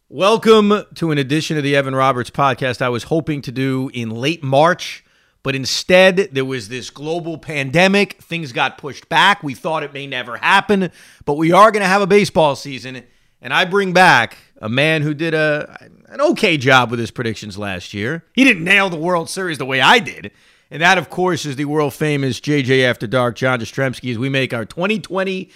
Welcome to an edition of the Evan Roberts podcast I was hoping to do in late March, but instead there was this global pandemic. Things got pushed back. We thought it may never happen, but we are going to have a baseball season, and I bring back a man who did an okay job with his predictions last year. He didn't nail the World Series the way I did, and that, of course, is the world-famous JJ After Dark, John Jastrzemski, as we make our 2020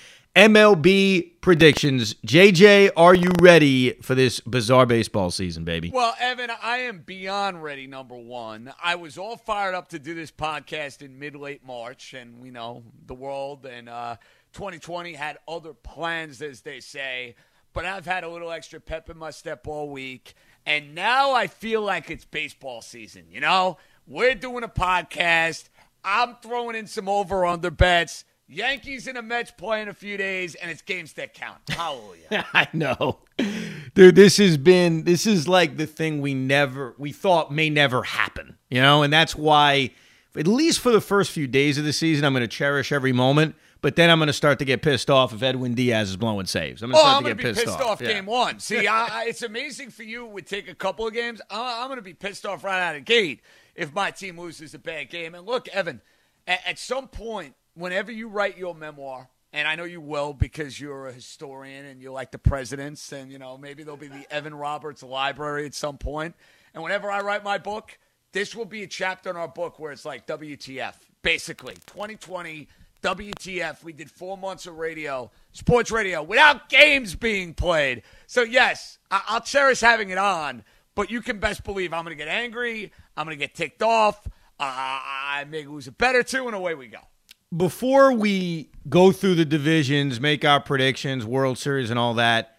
MLB predictions. JJ, are you ready for this bizarre baseball season, baby? Well, Evan, I am beyond ready, number one. I was all fired up to do this podcast in mid-late March, and we know the world and 2020 had other plans, as they say, but I've had a little extra pep in my step all week, and now I feel like it's baseball season, you know? We're doing a podcast. I'm throwing in some over-under bets. Yankees and the Mets play in a few days, and it's games that count. Hallelujah. I know. Dude, this is like the thing we thought may never happen, you know? And that's why, at least for the first few days of the season, I'm going to cherish every moment, but then I'm going to start to get pissed off if Edwin Diaz is blowing saves. I'm going to be pissed off game one. See, it's amazing for you. It would take a couple of games. I'm going to be pissed off right out of the gate if my team loses a bad game. And look, Evan, at some point, whenever you write your memoir, and I know you will because you're a historian and you like the presidents, and, you know, maybe there'll be the Evan Roberts Library at some point. And whenever I write my book, this will be a chapter in our book where it's like WTF, basically. 2020, WTF. We did 4 months of radio, sports radio, without games being played. So, yes, I'll cherish having it on, but you can best believe I'm going to get angry. I'm going to get ticked off. I may lose a bet or two, and away we go. Before we go through the divisions, make our predictions, World Series and all that,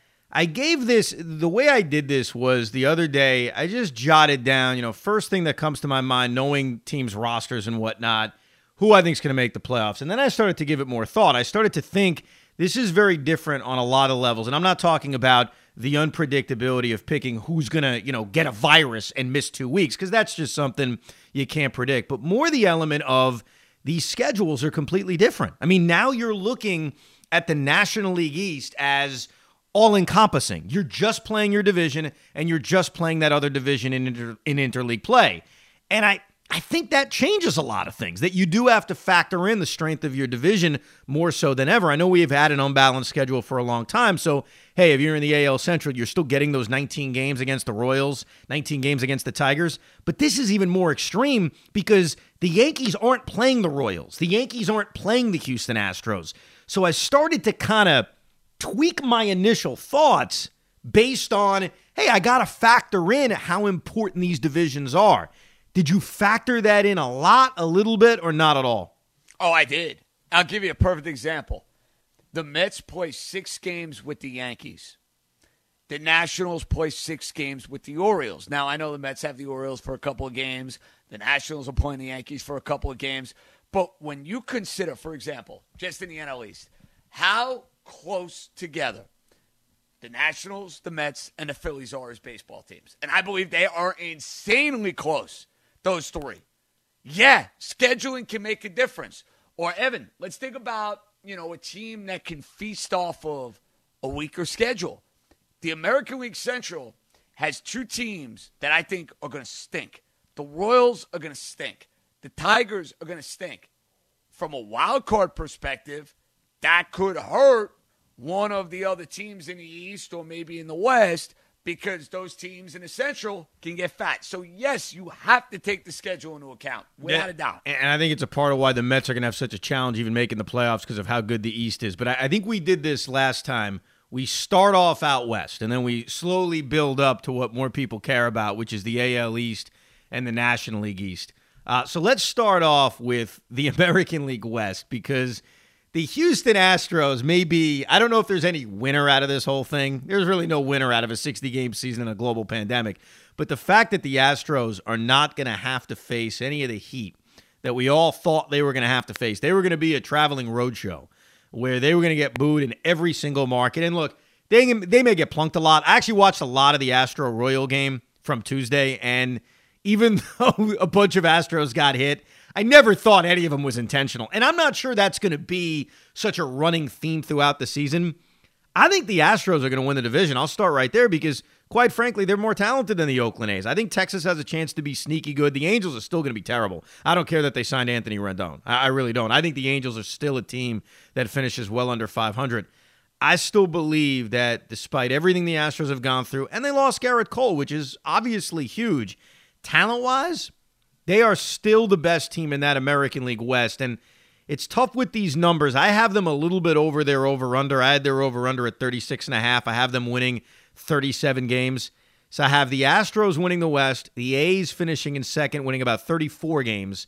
the way I did this was the other day, I just jotted down, you know, first thing that comes to my mind, knowing teams' rosters and whatnot, who I think is going to make the playoffs. And then I started to give it more thought. I started to think this is very different on a lot of levels. And I'm not talking about the unpredictability of picking who's going to, you know, get a virus and miss 2 weeks, because that's just something you can't predict, but more the element of these schedules are completely different. I mean, now you're looking at the National League East as all-encompassing. You're just playing your division, and you're just playing that other division in interleague play. And I think that changes a lot of things, that you do have to factor in the strength of your division more so than ever. I know we have had an unbalanced schedule for a long time, so, hey, if you're in the AL Central, you're still getting those 19 games against the Royals, 19 games against the Tigers, but this is even more extreme because the Yankees aren't playing the Royals. The Yankees aren't playing the Houston Astros. So I started to kind of tweak my initial thoughts based on, hey, I got to factor in how important these divisions are. Did you factor that in a lot, a little bit, or not at all? Oh, I did. I'll give you a perfect example. The Mets play 6 games with the Yankees. The Nationals play 6 games with the Orioles. Now, I know the Mets have the Orioles for a couple of games. The Nationals are playing the Yankees for a couple of games. But when you consider, for example, just in the NL East, how close together the Nationals, the Mets, and the Phillies are as baseball teams. And I believe they are insanely close. Those 3. Yeah, scheduling can make a difference. Or, Evan, let's think about, you know, a team that can feast off of a weaker schedule. The American League Central has 2 teams that I think are going to stink. The Royals are going to stink. The Tigers are going to stink. From a wild card perspective, that could hurt one of the other teams in the East or maybe in the West, because those teams in the Central can get fat. So, yes, you have to take the schedule into account, without a doubt. And I think it's a part of why the Mets are going to have such a challenge even making the playoffs because of how good the East is. But I think we did this last time. We start off out West, and then we slowly build up to what more people care about, which is the AL East and the National League East. So let's start off with the American League West, because the Houston Astros may be, I don't know if there's any winner out of this whole thing. There's really no winner out of a 60-game season in a global pandemic. But the fact that the Astros are not going to have to face any of the heat that we all thought they were going to have to face. They were going to be a traveling roadshow where they were going to get booed in every single market. And look, they may get plunked a lot. I actually watched a lot of the Astro-Royal game from Tuesday, and even though a bunch of Astros got hit, I never thought any of them was intentional. And I'm not sure that's going to be such a running theme throughout the season. I think the Astros are going to win the division. I'll start right there because, quite frankly, they're more talented than the Oakland A's. I think Texas has a chance to be sneaky good. The Angels are still going to be terrible. I don't care that they signed Anthony Rendon. I really don't. I think the Angels are still a team that finishes well under 500. I still believe that despite everything the Astros have gone through, and they lost Garrett Cole, which is obviously huge, talent-wise, they are still the best team in that American League West. And it's tough with these numbers. I have them a little bit over their over-under. I had their over-under at 36.5. I have them winning 37 games. So I have the Astros winning the West, the A's finishing in second, winning about 34 games.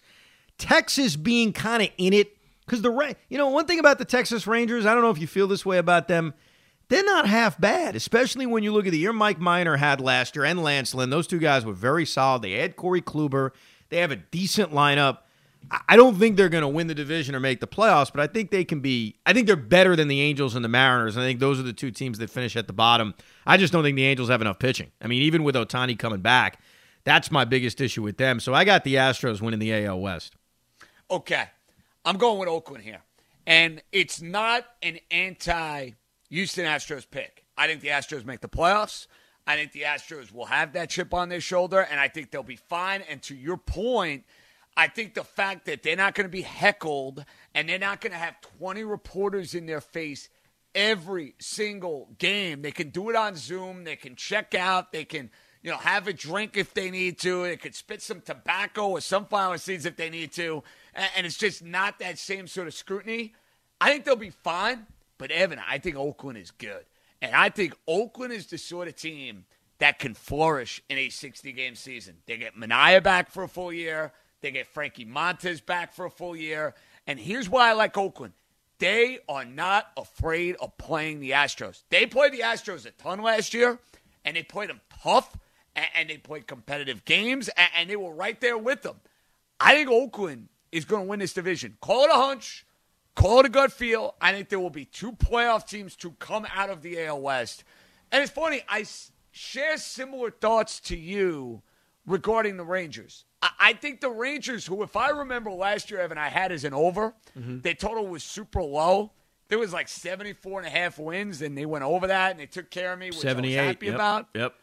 Texas being kind of in it. Because one thing about the Texas Rangers, I don't know if you feel this way about them, they're not half bad, especially when you look at the year Mike Minor had last year and Lance Lynn. Those two guys were very solid. They had Corey Kluber. They have a decent lineup. I don't think they're going to win the division or make the playoffs, but I think they can be. I think they're better than the Angels and the Mariners. I think those are the two teams that finish at the bottom. I just don't think the Angels have enough pitching. I mean, even with Ohtani coming back, that's my biggest issue with them. So I got the Astros winning the AL West. Okay. I'm going with Oakland here. And it's not an anti-Houston Astros pick. I think the Astros make the playoffs. I think the Astros will have that chip on their shoulder, and I think they'll be fine. And to your point, I think the fact that they're not going to be heckled and they're not going to have 20 reporters in their face every single game. They can do it on Zoom. They can check out. They can have a drink if they need to. They could spit some tobacco or sunflower seeds if they need to. And it's just not that same sort of scrutiny. I think they'll be fine. But, Evan, I think Oakland is good. And I think Oakland is the sort of team that can flourish in a 60-game season. They get Manaea back for a full year. They get Frankie Montes back for a full year. And here's why I like Oakland. They are not afraid of playing the Astros. They played the Astros a ton last year, and they played them tough, and they played competitive games, and they were right there with them. I think Oakland is going to win this division. Call it a hunch. Call it a gut feel. I think there will be two playoff teams to come out of the AL West. And it's funny, I share similar thoughts to you regarding the Rangers. I think the Rangers, who, if I remember last year, Evan, I had as an over, their total was super low. There was like 74.5 wins, and they went over that, and they took care of me, which I was happy about. Yep.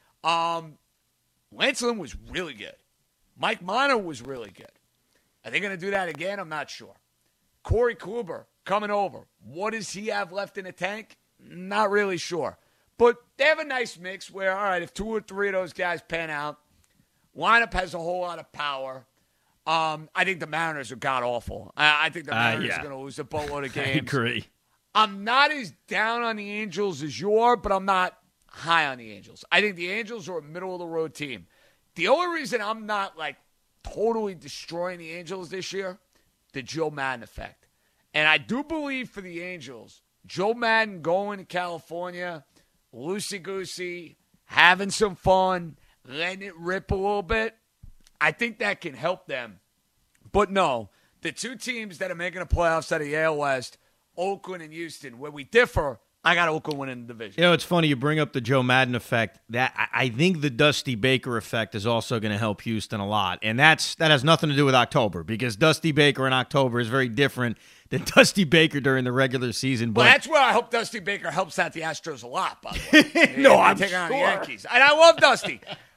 Lance Lynn was really good. Mike Minor was really good. Are they going to do that again? I'm not sure. Corey Kluber coming over. What does he have left in the tank? Not really sure. But they have a nice mix where, all right, if two or three of those guys pan out, lineup has a whole lot of power. I think the Mariners are god-awful. I think the Mariners are going to lose a boatload of games. I agree. I'm not as down on the Angels as you are, but I'm not high on the Angels. I think the Angels are a middle-of-the-road team. The only reason I'm not, totally destroying the Angels this year, the Joe Madden effect. And I do believe for the Angels, Joe Madden going to California, loosey-goosey, having some fun, letting it rip a little bit, I think that can help them. But no, the two teams that are making the playoffs out of the AL West, Oakland and Houston, where we differ, I got Oakland winning the division. It's funny you bring up the Joe Madden effect. That I think the Dusty Baker effect is also going to help Houston a lot, and that has nothing to do with October, because Dusty Baker in October is very different than Dusty Baker during the regular season. But well, that's where I hope Dusty Baker helps out the Astros a lot. By the way, no, I'm taking sure. on the Yankees, and I love Dusty.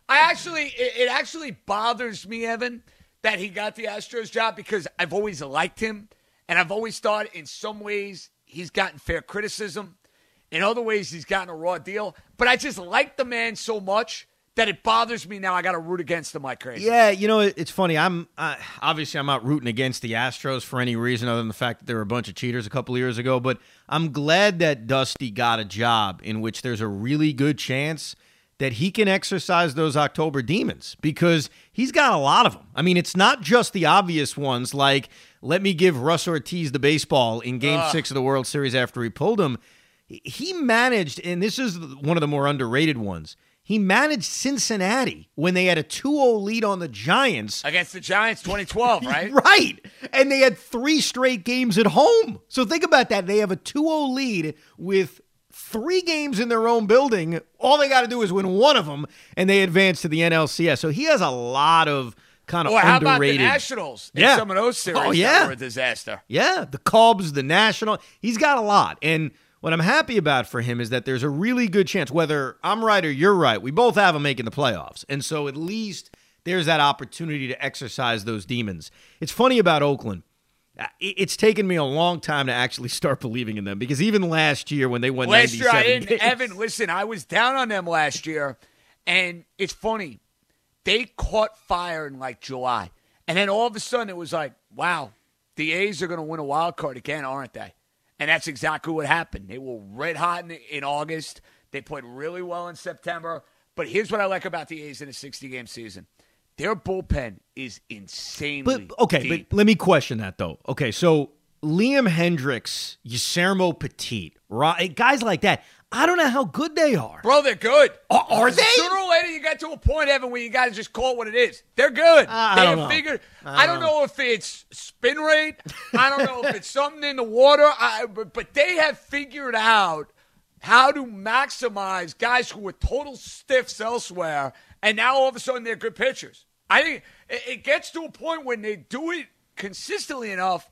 It actually bothers me, Evan, that he got the Astros job, because I've always liked him, and I've always thought in some ways he's gotten fair criticism. In other ways, he's gotten a raw deal. But I just like the man so much that it bothers me now. I got to root against him like crazy. Yeah, it's funny. Obviously I'm not rooting against the Astros for any reason other than the fact that they were a bunch of cheaters a couple of years ago. But I'm glad that Dusty got a job in which there's a really good chance that he can exercise those October demons, because he's got a lot of them. I mean, it's not just the obvious ones like, let me give Russ Ortiz the baseball in Game 6 of the World Series after he pulled him. He managed, and this is one of the more underrated ones, he managed Cincinnati when they had a 2-0 lead on the Giants. Against the Giants 2012, right? Right. And they had 3 straight games at home. So think about that. They have a 2-0 lead with 3 games in their own building. All they got to do is win one of them, and they advance to the NLCS. So he has a lot of kind of underrated. How about the Nationals in some of those series that were a disaster? Yeah, the Cubs, the National. He's got a lot. And What I'm happy about for him is that there's a really good chance, whether I'm right or you're right, we both have him making the playoffs. And so at least there's that opportunity to exercise those demons. It's funny about Oakland. It's taken me a long time to actually start believing in them because even last year when they won 97 I didn't. games. Evan, listen, I was down on them last year, and it's funny. They caught fire in like July, and then all of a sudden it was like, wow, the A's are going to win a wild card again, aren't they? And that's exactly what happened. They were red hot in August. They played really well in September. But here's what I like about the A's in a 60-game season. Their bullpen is insanely deep. But let me question that, though. Okay, so Liam Hendricks, Guillermo Petit, guys like that, I don't know how good they are. Bro, they're good. Are they? Sooner or later, you get to a point, Evan, where you got to just call it what it is. They're good. I don't know. I don't know if it's spin rate. I don't know if it's something in the water. But they have figured out how to maximize guys who were total stiffs elsewhere, and now all of a sudden they're good pitchers. I think it gets to a point when they do it consistently enough.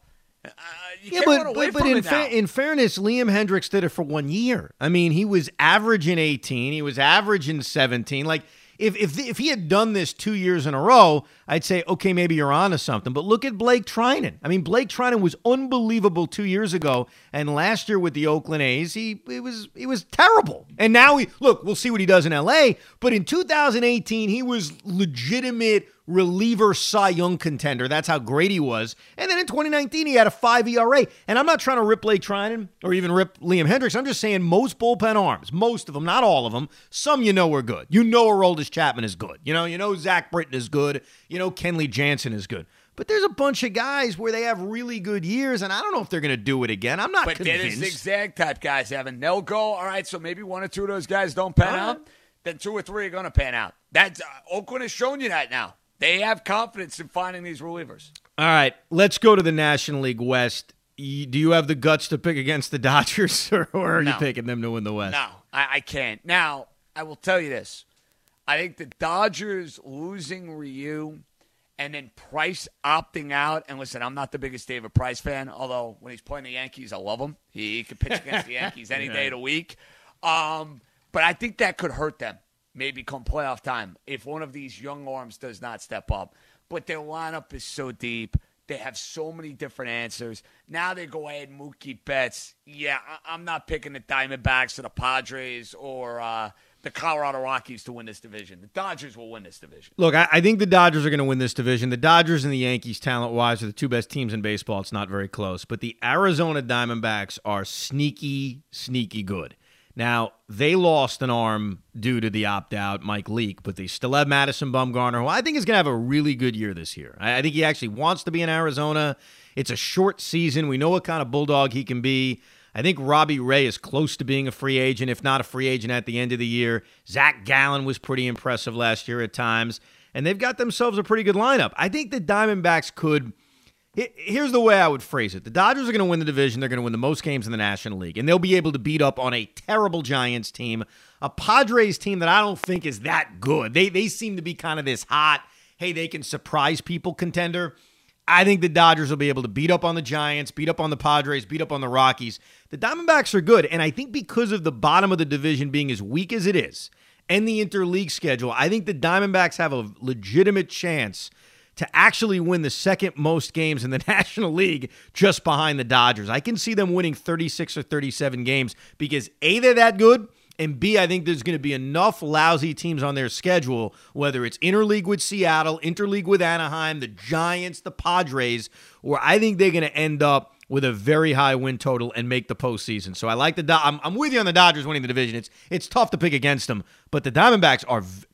You can't run away from it now. In fairness, Liam Hendricks did it for 1 year. I mean, he was average in 18. He was average in 17. Like, if he had done this 2 years in a row, I'd say, okay, maybe you're on to something. But look at Blake Trinan. I mean, Blake Trinan was unbelievable 2 years ago, and last year with the Oakland A's, he was terrible. And now we'll see what he does in L.A., but in 2018, he was legitimate reliever Cy Young contender. That's how great he was. And then in 2019, he had a 5 ERA. And I'm not trying to rip Blake Trinan or even rip Liam Hendricks. I'm just saying most bullpen arms, most of them, not all of them, some are good. Aroldis Chapman is good. You know Zach Britton is good. Kenley Jansen is good. But there's a bunch of guys where they have really good years, and I don't know if they're going to do it again. I'm not convinced. But they're zigzag type guys, Evan. They'll go, all right, so maybe 1 or 2 of those guys don't pan out. Then 2 or 3 are going to pan out. Oakland has shown you that now. They have confidence in finding these relievers. All right, let's go to the National League West. Do you have the guts to pick against the Dodgers, or are you picking them to win the West? No, I can't. Now, I will tell you this. I think the Dodgers losing Ryu and then Price opting out. And listen, I'm not the biggest David Price fan, although when he's playing the Yankees, I love him. He can pitch against the Yankees any day of the week. But I think that could hurt them. Maybe come playoff time if one of these young arms does not step up. But their lineup is so deep. They have so many different answers. Now they go ahead Mookie Betts. Yeah, I'm not picking the Diamondbacks or the Padres or the Colorado Rockies to win this division. The Dodgers will win this division. Look, I think the Dodgers are going to win this division. The Dodgers and the Yankees, talent-wise, are the 2 best teams in baseball. It's not very close. But the Arizona Diamondbacks are sneaky, sneaky good. Now, they lost an arm due to the opt-out, Mike Leake, but they still have Madison Bumgarner, who I think is going to have a really good year this year. I think he actually wants to be in Arizona. It's a short season. We know what kind of bulldog he can be. I think Robbie Ray is close to being a free agent, if not a free agent at the end of the year. Zach Gallen was pretty impressive last year at times, and they've got themselves a pretty good lineup. I think the Diamondbacks could... Here's the way I would phrase it. The Dodgers are going to win the division. They're going to win the most games in the National League, and they'll be able to beat up on a terrible Giants team, a Padres team that I don't think is that good. They seem to be kind of this hot, hey, they can surprise people contender. I think the Dodgers will be able to beat up on the Giants, beat up on the Padres, beat up on the Rockies. The Diamondbacks are good, and I think because of the bottom of the division being as weak as it is and the interleague schedule, I think the Diamondbacks have a legitimate chance to actually win the second most games in the National League just behind the Dodgers. I can see them winning 36 or 37 games because A, they're that good, and B, I think there's going to be enough lousy teams on their schedule, whether it's interleague with Seattle, interleague with Anaheim, the Giants, the Padres, where I think they're going to end up with a very high win total and make the postseason. So I like I'm with you on the Dodgers winning the division. It's tough to pick against them, but the Diamondbacks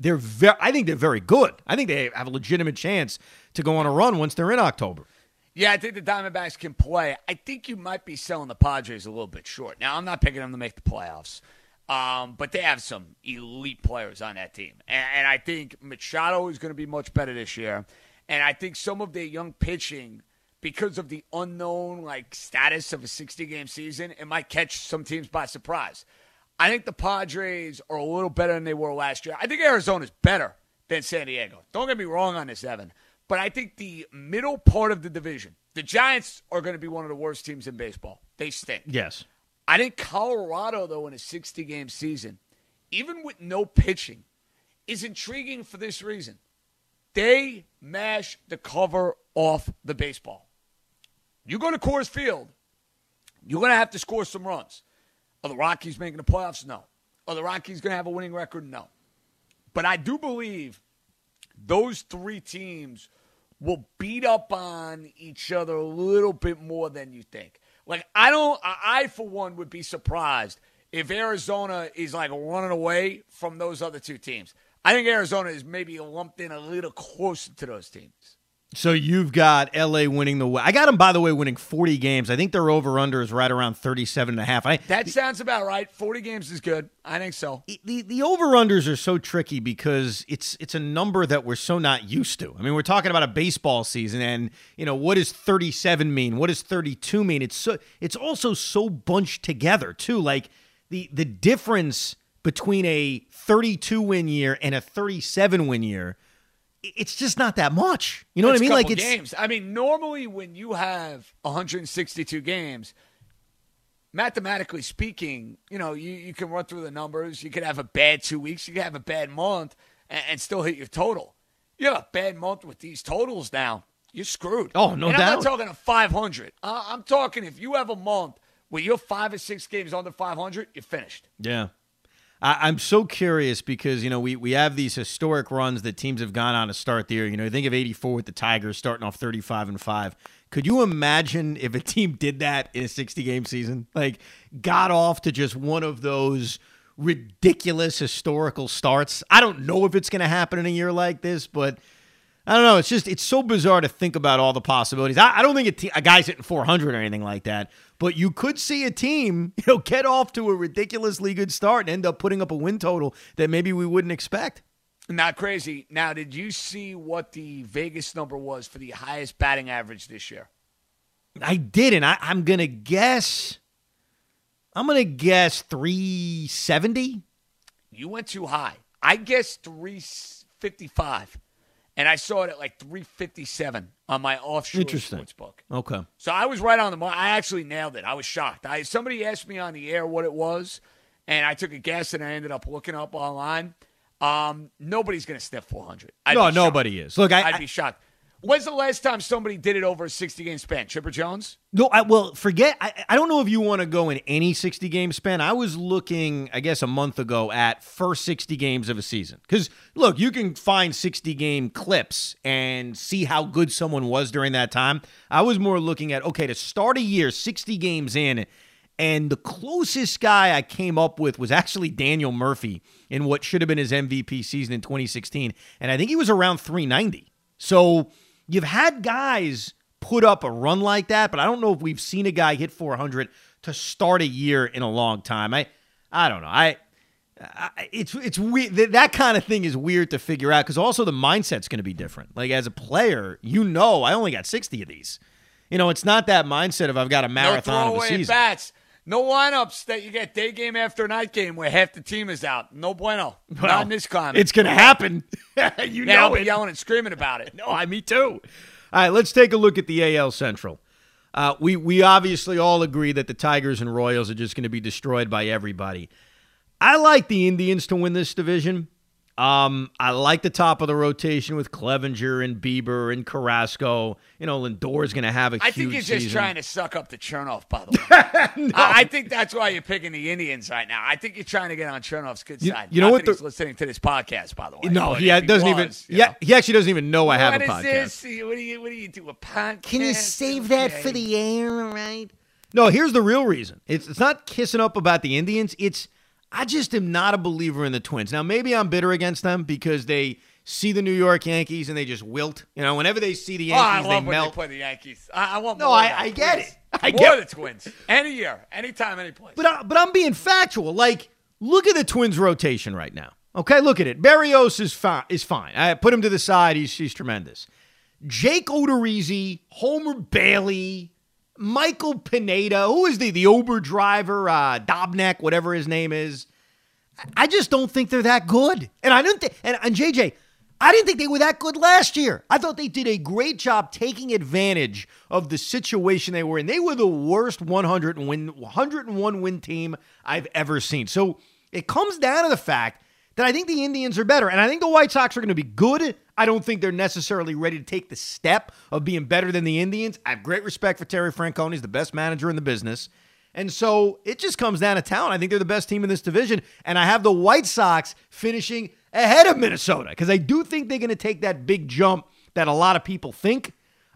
I think they're very good. I think they have a legitimate chance to go on a run once they're in October. Yeah, I think the Diamondbacks can play. I think you might be selling the Padres a little bit short. Now, I'm not picking them to make the playoffs, but they have some elite players on that team. And I think Machado is going to be much better this year. And I think some of their young pitching, because of the unknown status of a 60-game season, it might catch some teams by surprise. I think the Padres are a little better than they were last year. I think Arizona's better than San Diego. Don't get me wrong on this, Evan. But I think the middle part of the division, the Giants are going to be one of the worst teams in baseball. They stink. Yes. I think Colorado, though, in a 60-game season, even with no pitching, is intriguing for this reason. They mash the cover off the baseball. You go to Coors Field, you're going to have to score some runs. Are the Rockies making the playoffs? No. Are the Rockies going to have a winning record? No. But I do believe those three teams will beat up on each other a little bit more than you think. Like, I for one would be surprised if Arizona is like running away from those other two teams. I think Arizona is maybe lumped in a little closer to those teams. So you've got LA winning the West. I got them, by the way, winning 40 games. I think their over-under is right around 37.5. That sounds about right. 40 games is good. I think so. The over-unders are so tricky because it's a number that we're so not used to. I mean, we're talking about a baseball season, and what does 37 mean? What does 32 mean? It's also so bunched together too. Like the difference between a 32-win year and a 37-win year. It's just not that much. You know what I mean? Like, it's games. I mean, normally when you have 162 games, mathematically speaking, you can run through the numbers. You could have a bad 2 weeks. You could have a bad month and still hit your total. You have a bad month with these totals now, you're screwed. Oh, no doubt. I'm not talking a 500. I'm talking if you have a month where you're 5 or 6 games under 500, you're finished. Yeah. I'm so curious because, we have these historic runs that teams have gone on to start the year. You think of 84 with the Tigers starting off 35-5. Could you imagine if a team did that in a 60-game season? Like, got off to just one of those ridiculous historical starts? I don't know if it's going to happen in a year like this, but I don't know. It's so bizarre to think about all the possibilities. I don't think a guy's hitting 400 or anything like that. But you could see a team, get off to a ridiculously good start and end up putting up a win total that maybe we wouldn't expect. Not crazy. Now, did you see what the Vegas number was for the highest batting average this year? I didn't. I'm going to guess 370. You went too high. I guessed 355. And I saw it at like 357 on my offshore sports book. Okay. So I was right on the mark. I actually nailed it. I was shocked. Somebody asked me on the air what it was, and I took a guess, and I ended up looking up online. Nobody's going to sniff 400. No, nobody is. Look, I'd be shocked. When's the last time somebody did it over a 60-game span? Chipper Jones? No, forget. I don't know if you want to go in any 60-game span. I was looking, I guess, a month ago at first 60 games of a season. Because, look, you can find 60-game clips and see how good someone was during that time. I was more looking at, okay, to start a year, 60 games in, and the closest guy I came up with was actually Daniel Murphy in what should have been his MVP season in 2016. And I think he was around 390. So you've had guys put up a run like that, but I don't know if we've seen a guy hit 400 to start a year in a long time. I don't know. It's weird. That kind of thing is weird to figure out because also the mindset's going to be different. Like as a player, I only got 60 of these. It's not that mindset of I've got a marathon of a season. Bats. No lineups that you get day game after night game where half the team is out. No bueno. Well, not in this climate. It's going to happen. I'll be yelling and screaming about it. No, me too. All right, let's take a look at the AL Central. We obviously all agree that the Tigers and Royals are just going to be destroyed by everybody. I like the Indians to win this division. I like the top of the rotation with Clevenger and Bieber and Carrasco. Lindor's going to have a huge season. I think you're just trying to suck up to Chernoff, by the way. No. I think that's why you're picking the Indians right now. I think you're trying to get on Chernoff's good side. You know what? He's listening to this podcast, by the way. No, he doesn't even. Yeah, he actually doesn't even know I have a podcast. What is this? What do you do? A podcast? Can you save that for the air, right? No, here's the real reason. It's not kissing up about the Indians. I just am not a believer in the Twins. Now, maybe I'm bitter against them because they see the New York Yankees and they just wilt. Whenever they see the Yankees, they melt. When they play the Yankees. I want more. No, I get it. I get the Twins. Any year, anytime, any place. But I'm being factual. Like, look at the Twins' rotation right now. Okay, look at it. Berrios is fine. I put him to the side. He's tremendous. Jake Odorizzi, Homer Bailey, Michael Pineda, who is the Uber driver, Dobnak, whatever his name is. I just don't think they're that good. And I didn't think, and JJ, I didn't think they were that good last year. I thought they did a great job taking advantage of the situation they were in. They were the worst 101 win team I've ever seen. So it comes down to the fact that I think the Indians are better, and I think the White Sox are going to be good. I don't think they're necessarily ready to take the step of being better than the Indians. I have great respect for Terry Francona. He's the best manager in the business. And so it just comes down to talent. I think they're the best team in this division, and I have the White Sox finishing ahead of Minnesota because I do think they're going to take that big jump that a lot of people think,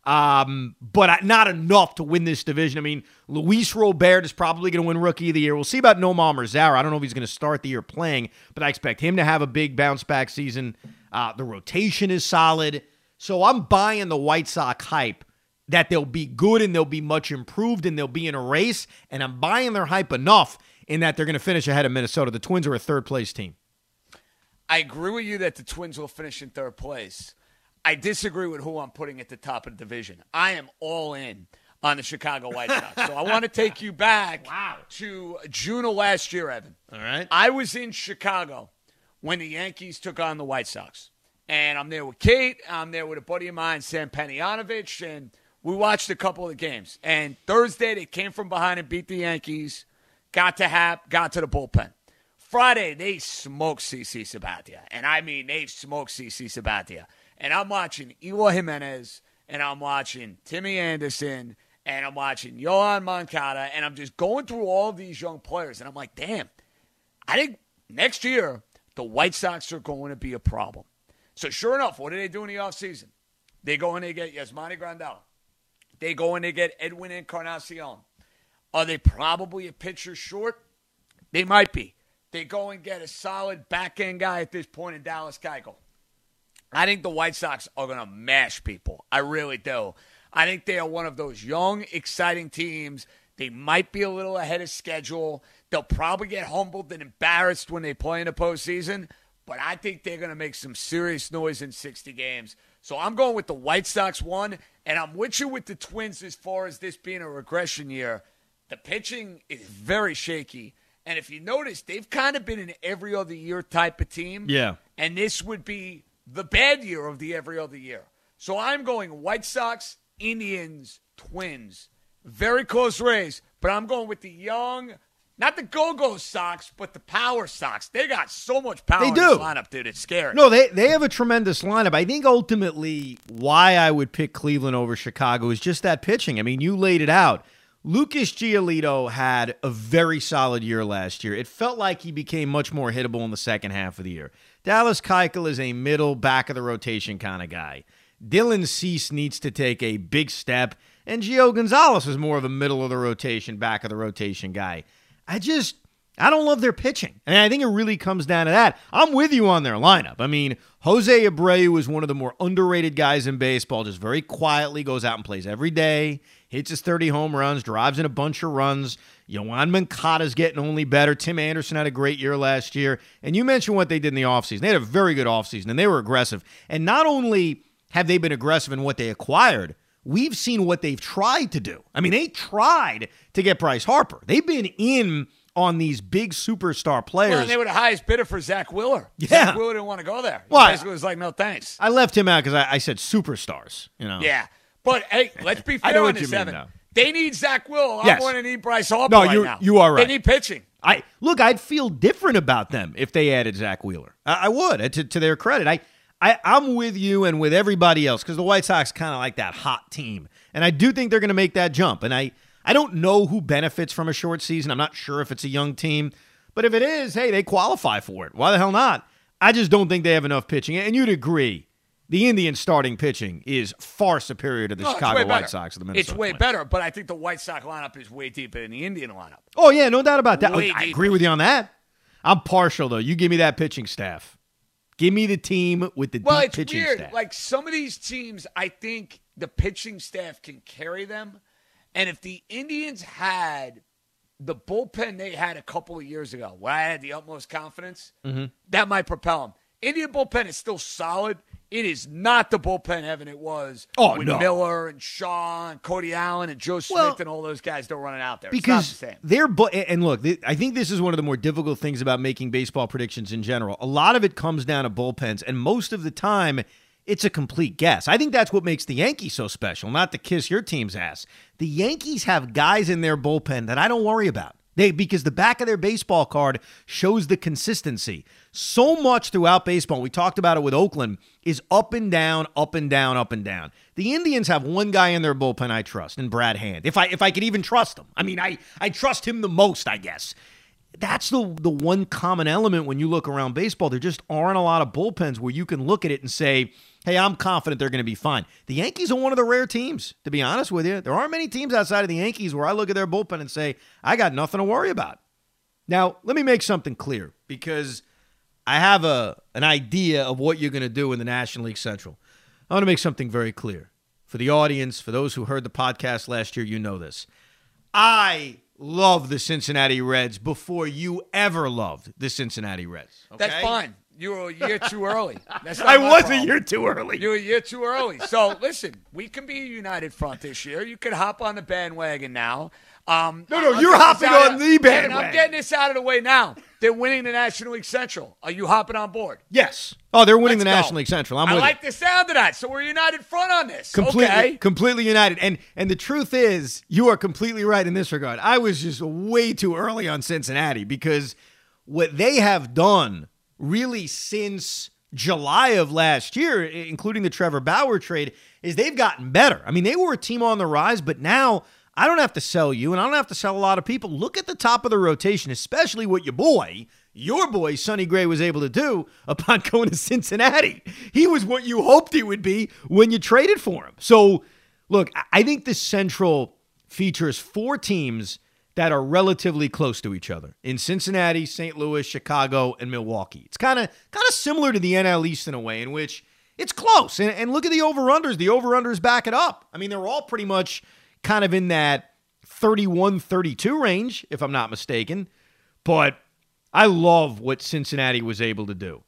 but not enough to win this division. I mean, Luis Robert is probably going to win Rookie of the Year. We'll see about Nomar Mazara. I don't know if he's going to start the year playing, but I expect him to have a big bounce-back season. The rotation is solid. So I'm buying the White Sox hype that they'll be good and they'll be much improved and they'll be in a race, and I'm buying their hype enough in that they're going to finish ahead of Minnesota. The Twins are a third-place team. I agree with you that the Twins will finish in third place. I disagree with who I'm putting at the top of the division. I am all in on the Chicago White Sox. So I want to take you back to June of last year, Evan. All right. I was in Chicago when the Yankees took on the White Sox. And I'm there with Kate. I'm there with a buddy of mine, Sam Penianovich, and we watched a couple of the games. And Thursday, they came from behind and beat the Yankees, got to the bullpen. Friday, they smoked CC Sabathia. And I mean, they smoked CC Sabathia. And I'm watching Eloy Jimenez, and I'm watching Timmy Anderson, and I'm watching Yohan Moncada, and I'm just going through all these young players. And I'm like, damn, I think next year the White Sox are going to be a problem. So sure enough, what do they do in the offseason? They go and they get Yasmani Grandal. They go and they get Edwin Encarnacion. Are they probably a pitcher short? They might be. They go and get a solid back-end guy at this point in Dallas Keuchel. I think the White Sox are going to mash people. I really do. I think they are one of those young, exciting teams. They might be a little ahead of schedule. They'll probably get humbled and embarrassed when they play in the postseason. But I think they're going to make some serious noise in 60 games. So I'm going with the White Sox one, and I'm with you with the Twins as far as this being a regression year. The pitching is very shaky. And if you notice, they've kind of been an every other year type of team. Yeah. And this would be the bad year of the every other year. So I'm going White Sox, Indians, Twins. Very close race, but I'm going with the young, not the go-go Sox, but the power Sox. They got so much power in this lineup, dude. It's scary. No, they have a tremendous lineup. I think ultimately why I would pick Cleveland over Chicago is just that pitching. I mean, you laid it out. Lucas Giolito had a very solid year last year. It felt like he became much more hittable in the second half of the year. Dallas Keuchel is a middle, back-of-the-rotation kind of guy. Dylan Cease needs to take a big step, and Gio Gonzalez is more of a middle-of-the-rotation, back-of-the-rotation guy. I don't love their pitching. And I think it really comes down to that. I'm with you on their lineup. I mean, Jose Abreu is one of the more underrated guys in baseball, just very quietly goes out and plays every day, hits his 30 home runs, drives in a bunch of runs. Yohan Moncada's getting only better. Tim Anderson had a great year last year. And you mentioned what they did in the offseason. They had a very good offseason, and they were aggressive. And not only have they been aggressive in what they acquired, we've seen what they've tried to do. I mean, they tried to get Bryce Harper. They've been in on these big superstar players. Well, and they were the highest bidder for Zach Wheeler. Yeah. Zach Wheeler didn't want to go there. He basically was like, no, thanks. I left him out because I said superstars. You know. Yeah. But, hey, let's be fair on this, Evan. They need Zach Wheeler. Yes. I'm going to need Bryce Harper right now. You are right. They need pitching. I'd feel different about them if they added Zach Wheeler. I would, to their credit. I'm with you and with everybody else because the White Sox kind of like that hot team. And I do think they're going to make that jump. And I don't know who benefits from a short season. I'm not sure if it's a young team. But if it is, hey, they qualify for it. Why the hell not? I just don't think they have enough pitching. And you'd agree, the Indians starting pitching is far superior to the Chicago White Sox. The It's way better, but I think the White Sox lineup is way deeper than the Indian lineup. Oh, yeah, no doubt about that. I agree with you on that. I'm partial, though. You give me that pitching staff. Give me the team with the deep pitching weird. staff. Like some of these teams, I think the pitching staff can carry them. And if the Indians had the bullpen they had a couple of years ago, where I had the utmost confidence, that might propel them. Indian bullpen is still solid. It is not the bullpen heaven it was with Miller and Shaw and Cody Allen and Joe Smith and all those guys that are running out there. Because it's not the same. And look, I think this is one of the more difficult things about making baseball predictions in general. A lot of it comes down to bullpens, and most of the time, it's a complete guess. I think that's what makes the Yankees so special, not to kiss your team's ass. The Yankees have guys in their bullpen that I don't worry about. Because the back of their baseball card shows the consistency. So much throughout baseball, we talked about it with Oakland, is up and down, up and down, up and down. The Indians have one guy in their bullpen I trust, in Brad Hand. If I could even trust him. I mean, I trust him the most, I guess. That's the one common element when you look around baseball. There just aren't a lot of bullpens where you can look at it and say, hey, I'm confident they're going to be fine. The Yankees are one of the rare teams, to be honest with you. There aren't many teams outside of the Yankees where I look at their bullpen and say, I got nothing to worry about. Now, let me make something clear, because I have an idea of what you're going to do in the National League Central. I want to make something very clear. For the audience, for those who heard the podcast last year, you know this. I love the Cincinnati Reds before you ever loved the Cincinnati Reds. Okay? That's fine. You were a year too early. I was a year too early. You were a year too early. So, listen, we can be a united front this year. You can hop on the bandwagon now. No, you're hopping on the bandwagon. I'm getting this out of the way now. They're winning the National League Central. Are you hopping on board? Yes. Oh, they're winning the National League Central. I like the sound of that. So we're a united front on this. Completely united. And the truth is, you are completely right in this regard. I was just way too early on Cincinnati, because what they have done really since July of last year, including the Trevor Bauer trade, is they've gotten better. I mean, they were a team on the rise, but now I don't have to sell you, and I don't have to sell a lot of people. Look at the top of the rotation, especially what your boy, Sonny Gray, was able to do upon going to Cincinnati. He was what you hoped he would be when you traded for him. So, look, I think the Central features 4 teams that are relatively close to each other in Cincinnati, St. Louis, Chicago, and Milwaukee. It's kind of similar to the NL East in a way, in which it's close. And look at the over-unders. The over-unders back it up. I mean, they're all pretty much kind of in that 31-32 range, if I'm not mistaken. But I love what Cincinnati was able to do.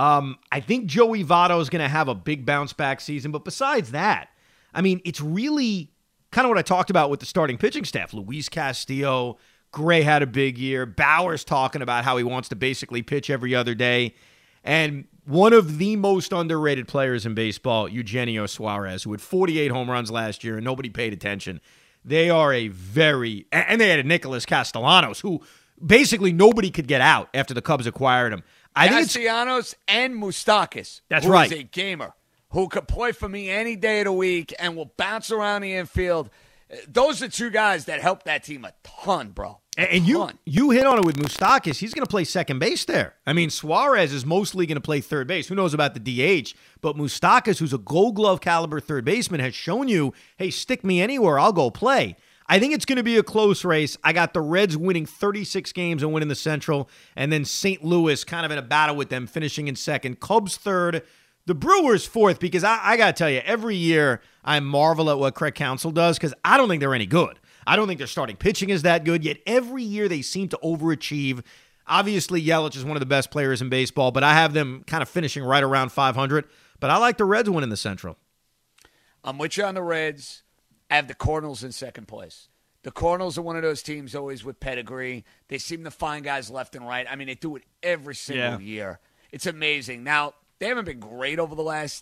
I think Joey Votto is going to have a big bounce-back season. But besides that, I mean, it's really kind of what I talked about with the starting pitching staff. Luis Castillo, Gray had a big year. Bauer's talking about how he wants to basically pitch every other day. And one of the most underrated players in baseball, Eugenio Suarez, who had 48 home runs last year and nobody paid attention. They are and they had a Nicholas Castellanos, who basically nobody could get out after the Cubs acquired him. Castellanos and Moustakas. That's right. Who's a gamer who could play for me any day of the week and will bounce around the infield. Those are 2 guys that helped that team a ton, bro. And you hit on it with Moustakas. He's going to play second base there. I mean, Suarez is mostly going to play third base. Who knows about the DH? But Moustakas, who's a Gold Glove caliber third baseman, has shown you, hey, stick me anywhere, I'll go play. I think it's going to be a close race. I got the Reds winning 36 games and winning the Central, and then St. Louis kind of in a battle with them, finishing in second. Cubs third. The Brewers fourth, because I got to tell you, every year I marvel at what Craig Counsell does, because I don't think they're any good. I don't think their starting pitching is that good, yet every year they seem to overachieve. Obviously, Yelich is one of the best players in baseball, but I have them kind of finishing right around 500. But I like the Reds winning the Central. I'm with you on the Reds. I have the Cardinals in second place. The Cardinals are one of those teams always with pedigree. They seem to find guys left and right. I mean, they do it every single year. It's amazing. Now, they haven't been great over the last,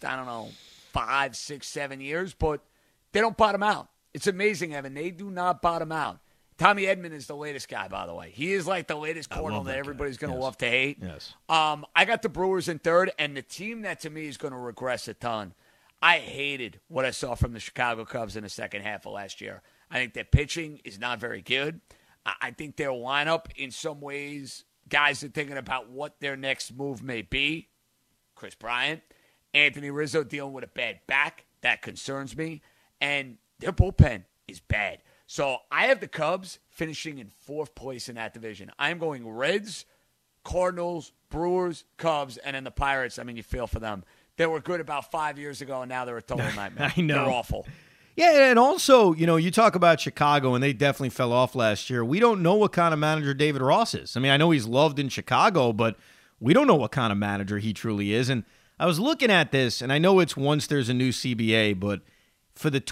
5, 6, 7 years, but they don't bottom out. It's amazing, Evan. They do not bottom out. Tommy Edman is the latest guy, by the way. He is like the latest Cardinal that everybody's going to love to hate. Yes. I got the Brewers in third, and the team that to me is going to regress a ton. I hated what I saw from the Chicago Cubs in the second half of last year. I think their pitching is not very good. I think their lineup, in some ways, guys are thinking about what their next move may be. Chris Bryant, Anthony Rizzo dealing with a bad back. That concerns me. And their bullpen is bad. So I have the Cubs finishing in 4th place in that division. I'm going Reds, Cardinals, Brewers, Cubs, and then the Pirates. I mean, you feel for them. They were good about 5 years ago, and now they're a total nightmare. I know. They're awful. Yeah, and also, you talk about Chicago, and they definitely fell off last year. We don't know what kind of manager David Ross is. I mean, I know he's loved in Chicago, but we don't know what kind of manager he truly is. And I was looking at this, and I know it's once there's a new CBA, but for the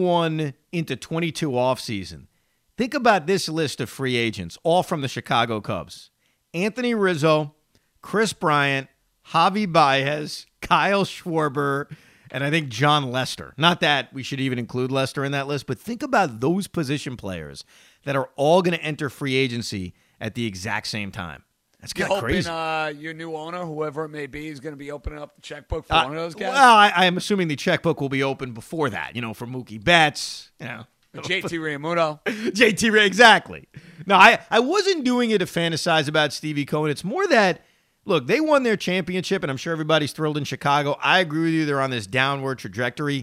21 into 22 offseason, think about this list of free agents, all from the Chicago Cubs. Anthony Rizzo, Chris Bryant, Javi Baez, Kyle Schwarber, and I think John Lester. Not that we should even include Lester in that list, but think about those position players that are all going to enter free agency at the exact same time. That's kind of crazy. Your new owner, whoever it may be, is going to be opening up the checkbook for one of those guys? Well, I'm assuming the checkbook will be open before that, for Mookie Betts, JT Realmuto. JT, exactly. No, I wasn't doing it to fantasize about Stevie Cohen. It's more that, look, they won their championship, and I'm sure everybody's thrilled in Chicago. I agree with you. They're on this downward trajectory.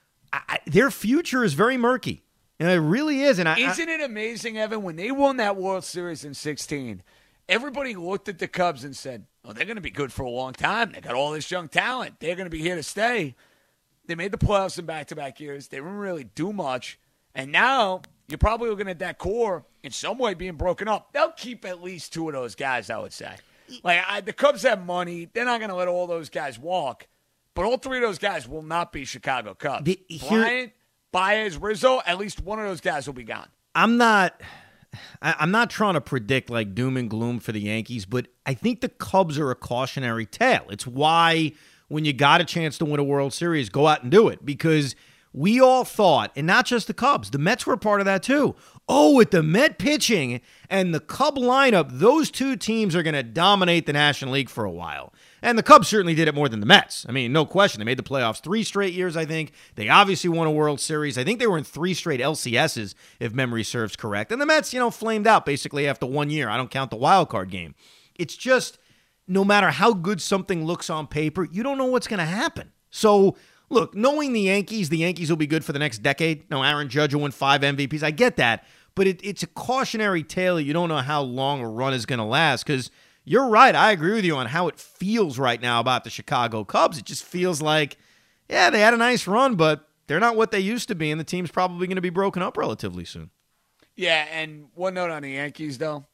Their future is very murky. It really is. Isn't it amazing, Evan, when they won that World Series in 2016, everybody looked at the Cubs and said, oh, they're going to be good for a long time. They got all this young talent. They're going to be here to stay. They made the playoffs in back-to-back years. They didn't really do much. And now you're probably looking at that core in some way being broken up. They'll keep at least two of those guys, I would say. The Cubs have money. They're not going to let all those guys walk. But all three of those guys will not be Chicago Cubs. Bryant, Baez, Rizzo, at least one of those guys will be gone. I'm not trying to predict like doom and gloom for the Yankees, but I think the Cubs are a cautionary tale. It's why when you got a chance to win a World Series, go out and do it, because we all thought, and not just the Cubs, the Mets were a part of that too. Oh, with the Met pitching and the Cub lineup, those two teams are going to dominate the National League for a while. And the Cubs certainly did it more than the Mets. I mean, no question. They made the playoffs 3 straight years, I think. They obviously won a World Series. I think they were in 3 straight LCSs, if memory serves correct. And the Mets, flamed out basically after 1 year. I don't count the wild card game. It's just, no matter how good something looks on paper, you don't know what's going to happen. So, look, knowing the Yankees will be good for the next decade. No, Aaron Judge will win 5 MVPs. I get that. But it's a cautionary tale. You don't know how long a run is going to last, because you're right. I agree with you on how it feels right now about the Chicago Cubs. It just feels like, yeah, they had a nice run, but they're not what they used to be, and the team's probably going to be broken up relatively soon. Yeah, and one note on the Yankees, though.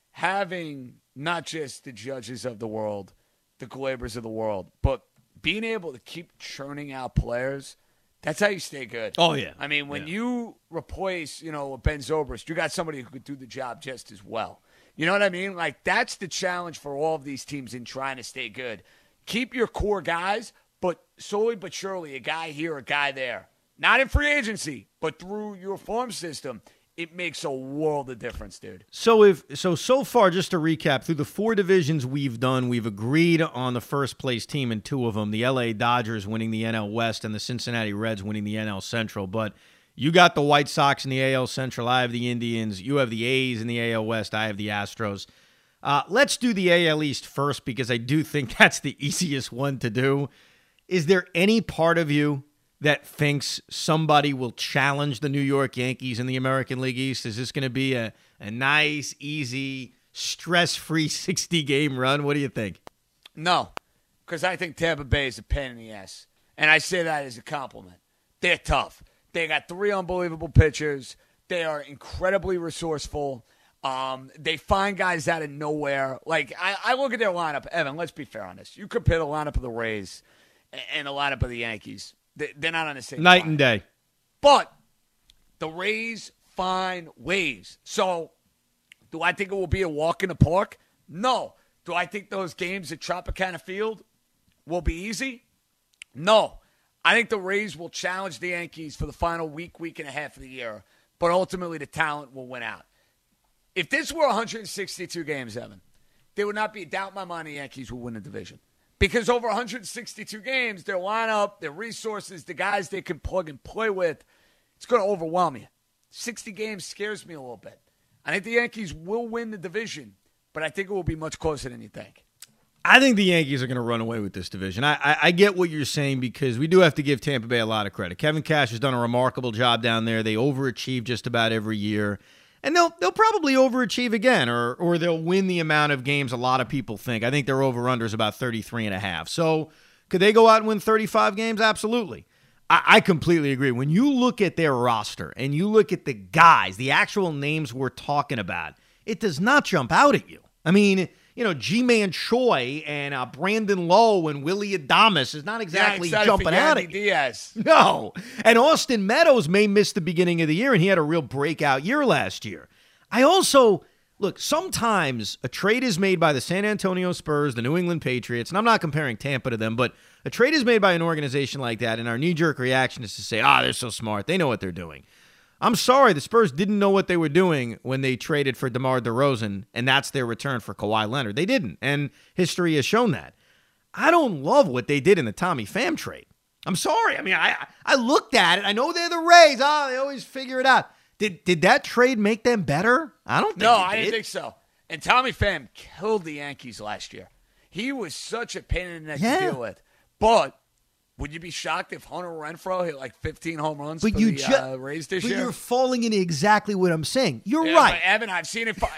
Having not just the Judges of the world, the Gleyber's of the world, but being able to keep churning out players, that's how you stay good. Oh, yeah. I mean, when you replace, Ben Zobrist, you got somebody who could do the job just as well. You know what I mean? That's the challenge for all of these teams in trying to stay good. Keep your core guys, but slowly but surely, a guy here, a guy there. Not in free agency, but through your farm system. It makes a world of difference, dude. So far, just to recap, through the 4 divisions we've done, we've agreed on the first place team in 2 of them, the LA Dodgers winning the NL West and the Cincinnati Reds winning the NL Central. But you got the White Sox in the AL Central. I have the Indians. You have the A's in the AL West. I have the Astros. Let's do the AL East first, because I do think that's the easiest one to do. Is there any part of you that thinks somebody will challenge the New York Yankees in the American League East? Is this going to be a nice, easy, stress-free 60-game run? What do you think? No, because I think Tampa Bay is a pain in the ass. And I say that as a compliment. They're tough. They got 3 unbelievable pitchers. They are incredibly resourceful. They find guys out of nowhere. I look at their lineup. Evan, let's be fair on this. You compare the lineup of the Rays and the lineup of the Yankees. They're not on the same night and day. But the Rays find ways. So, do I think it will be a walk in the park? No. Do I think those games at Tropicana Field will be easy? No. I think the Rays will challenge the Yankees for the final week and a half of the year, but ultimately the talent will win out. If this were 162 games, Evan, there would not be a doubt in my mind the Yankees will win the division. Because over 162 games, their lineup, their resources, the guys they can plug and play with, it's going to overwhelm you. 60 games scares me a little bit. I think the Yankees will win the division, but I think it will be much closer than you think. I think the Yankees are going to run away with this division. I get what you're saying, because we do have to give Tampa Bay a lot of credit. Kevin Cash has done a remarkable job down there. They overachieve just about every year. And they'll probably overachieve again, or they'll win the amount of games a lot of people think. I think their over-under is about 33.5. So could they go out and win 35 games? Absolutely. I completely agree. When you look at their roster and you look at the guys, the actual names we're talking about, it does not jump out at you. I mean, G-Man Choi and Brandon Lowe and Willie Adames is not exactly jumping out at you. Diaz. No. And Austin Meadows may miss the beginning of the year, and he had a real breakout year last year. Look, sometimes a trade is made by the San Antonio Spurs, the New England Patriots, and I'm not comparing Tampa to them, but a trade is made by an organization like that, and our knee-jerk reaction is to say, they're so smart. They know what they're doing. I'm sorry, the Spurs didn't know what they were doing when they traded for DeMar DeRozan, and that's their return for Kawhi Leonard. They didn't, and history has shown that. I don't love what they did in the Tommy Pham trade. I'm sorry. I mean, I looked at it. I know they're the Rays. They always figure it out. Did that trade make them better? I don't think it did. No, I didn't think so. And Tommy Pham killed the Yankees last year. He was such a pain in the neck to deal with. But would you be shocked if Hunter Renfroe hit like 15 home runs for the Rays this year? But you're falling into exactly what I'm saying. You're right. But Evan, I've seen it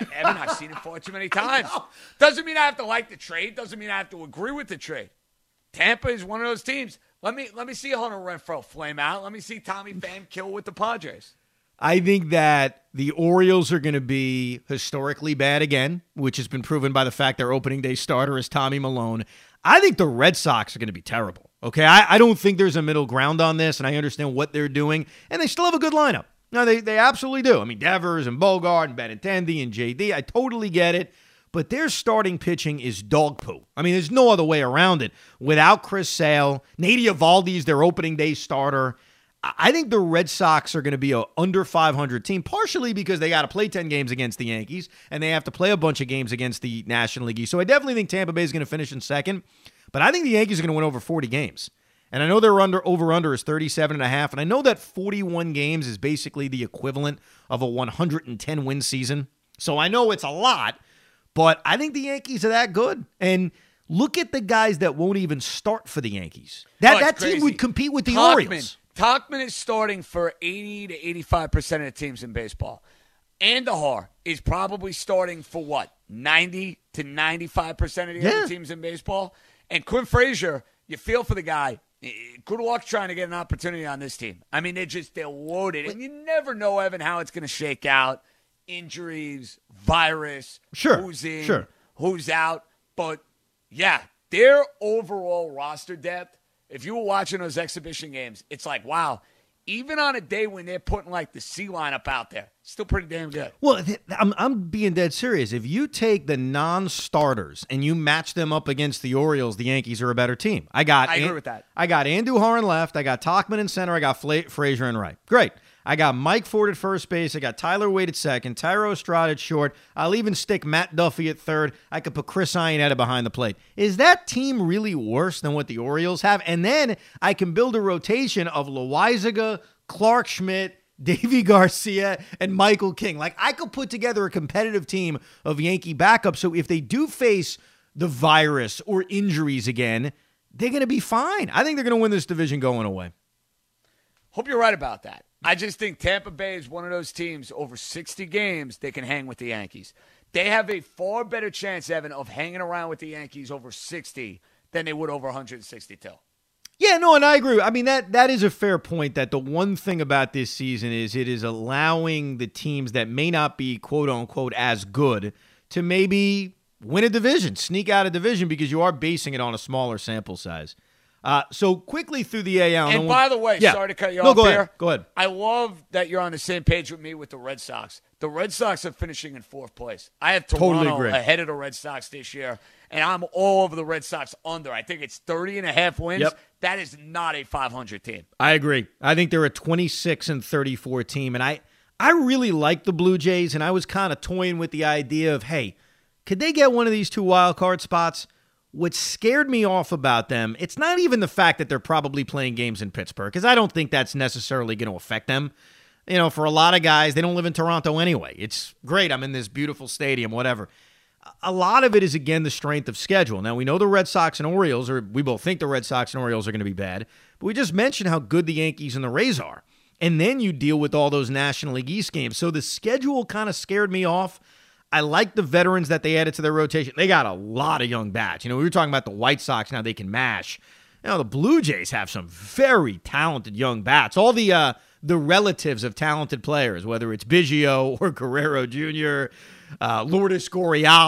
far too many times. Doesn't mean I have to like the trade. Doesn't mean I have to agree with the trade. Tampa is one of those teams. Let me see Hunter Renfroe flame out. Let me see Tommy Pham kill with the Padres. I think that the Orioles are going to be historically bad again, which has been proven by the fact their opening day starter is Tommy Milone. I think the Red Sox are going to be terrible. Okay, I don't think there's a middle ground on this, and I understand what they're doing, and they still have a good lineup. No, they absolutely do. I mean, Devers and Bogart and Benintendi and JD, I totally get it, but their starting pitching is dog poo. I mean, there's no other way around it. Without Chris Sale, Nady Eovaldi's their opening day starter. I think the Red Sox are going to be a under 500 team, partially because they got to play 10 games against the Yankees, and they have to play a bunch of games against the National League East. So I definitely think Tampa Bay is going to finish in second, but I think the Yankees are going to win over 40 games. And I know their over-under is 37.5, and I know that 41 games is basically the equivalent of a 110-win season. So I know it's a lot, but I think the Yankees are that good. And look at the guys that won't even start for the Yankees. That team would compete with the Orioles. Tauchman is starting for 80 to 85% of the teams in baseball. Andahar is probably starting for what? 90 to 95% of the other teams in baseball. And Quinn Frazier, you feel for the guy. Good luck trying to get an opportunity on this team. I mean, they're loaded. And you never know, Evan, how it's going to shake out. Injuries, virus, who's in, who's out. But, yeah, their overall roster depth, if you were watching those exhibition games, it's like, wow, even on a day when they're putting like the C lineup out there, still pretty damn good. Well, I'm being dead serious. If you take the non-starters and you match them up against the Orioles, the Yankees are a better team. I agree with that. I got Andujar in left. I got Tauchman in center. I got Frazier in right. Great. I got Mike Ford at first base. I got Tyler Wade at second. Tyro Estrada at short. I'll even stick Matt Duffy at third. I could put Chris Iannetta behind the plate. Is that team really worse than what the Orioles have? And then I can build a rotation of Loaizaga, Clark Schmidt, Davy Garcia, and Michael King. Like, I could put together a competitive team of Yankee backups. So if they do face the virus or injuries again, they're going to be fine. I think they're going to win this division going away. Hope you're right about that. I just think Tampa Bay is one of those teams over 60 games they can hang with the Yankees. They have a far better chance, Evan, of hanging around with the Yankees over 60 than they would over 162. Yeah, no, and I agree. I mean, that is a fair point, that the one thing about this season is it is allowing the teams that may not be, quote-unquote, as good to maybe win a division, sneak out a division, because you are basing it on a smaller sample size. So quickly through the AL. And by the way, sorry to cut you off there. Go ahead. I love that you're on the same page with me with the Red Sox. The Red Sox are finishing in fourth place. I have Toronto ahead of the Red Sox this year, and I'm all over the Red Sox under. I think it's 30.5 wins. Yep. That is not a 500 team. I agree. I think they're a 26-34 team, and I really like the Blue Jays, and I was kind of toying with the idea of, hey, could they get one of these 2 wild card spots? What scared me off about them, it's not even the fact that they're probably playing games in Pittsburgh, because I don't think that's necessarily going to affect them. You know, for a lot of guys, they don't live in Toronto anyway. It's great. I'm in this beautiful stadium, whatever. A lot of it is, again, the strength of schedule. Now, we know the Red Sox and Orioles, or we both think the Red Sox and Orioles are going to be bad, but we just mentioned how good the Yankees and the Rays are. And then you deal with all those National League East games. So the schedule kind of scared me off. I like the veterans that they added to their rotation. They got a lot of young bats. You know, we were talking about the White Sox, now they can mash. You know, the Blue Jays have some very talented young bats. All the relatives of talented players, whether it's Biggio or Guerrero Jr., Lourdes Gurriel.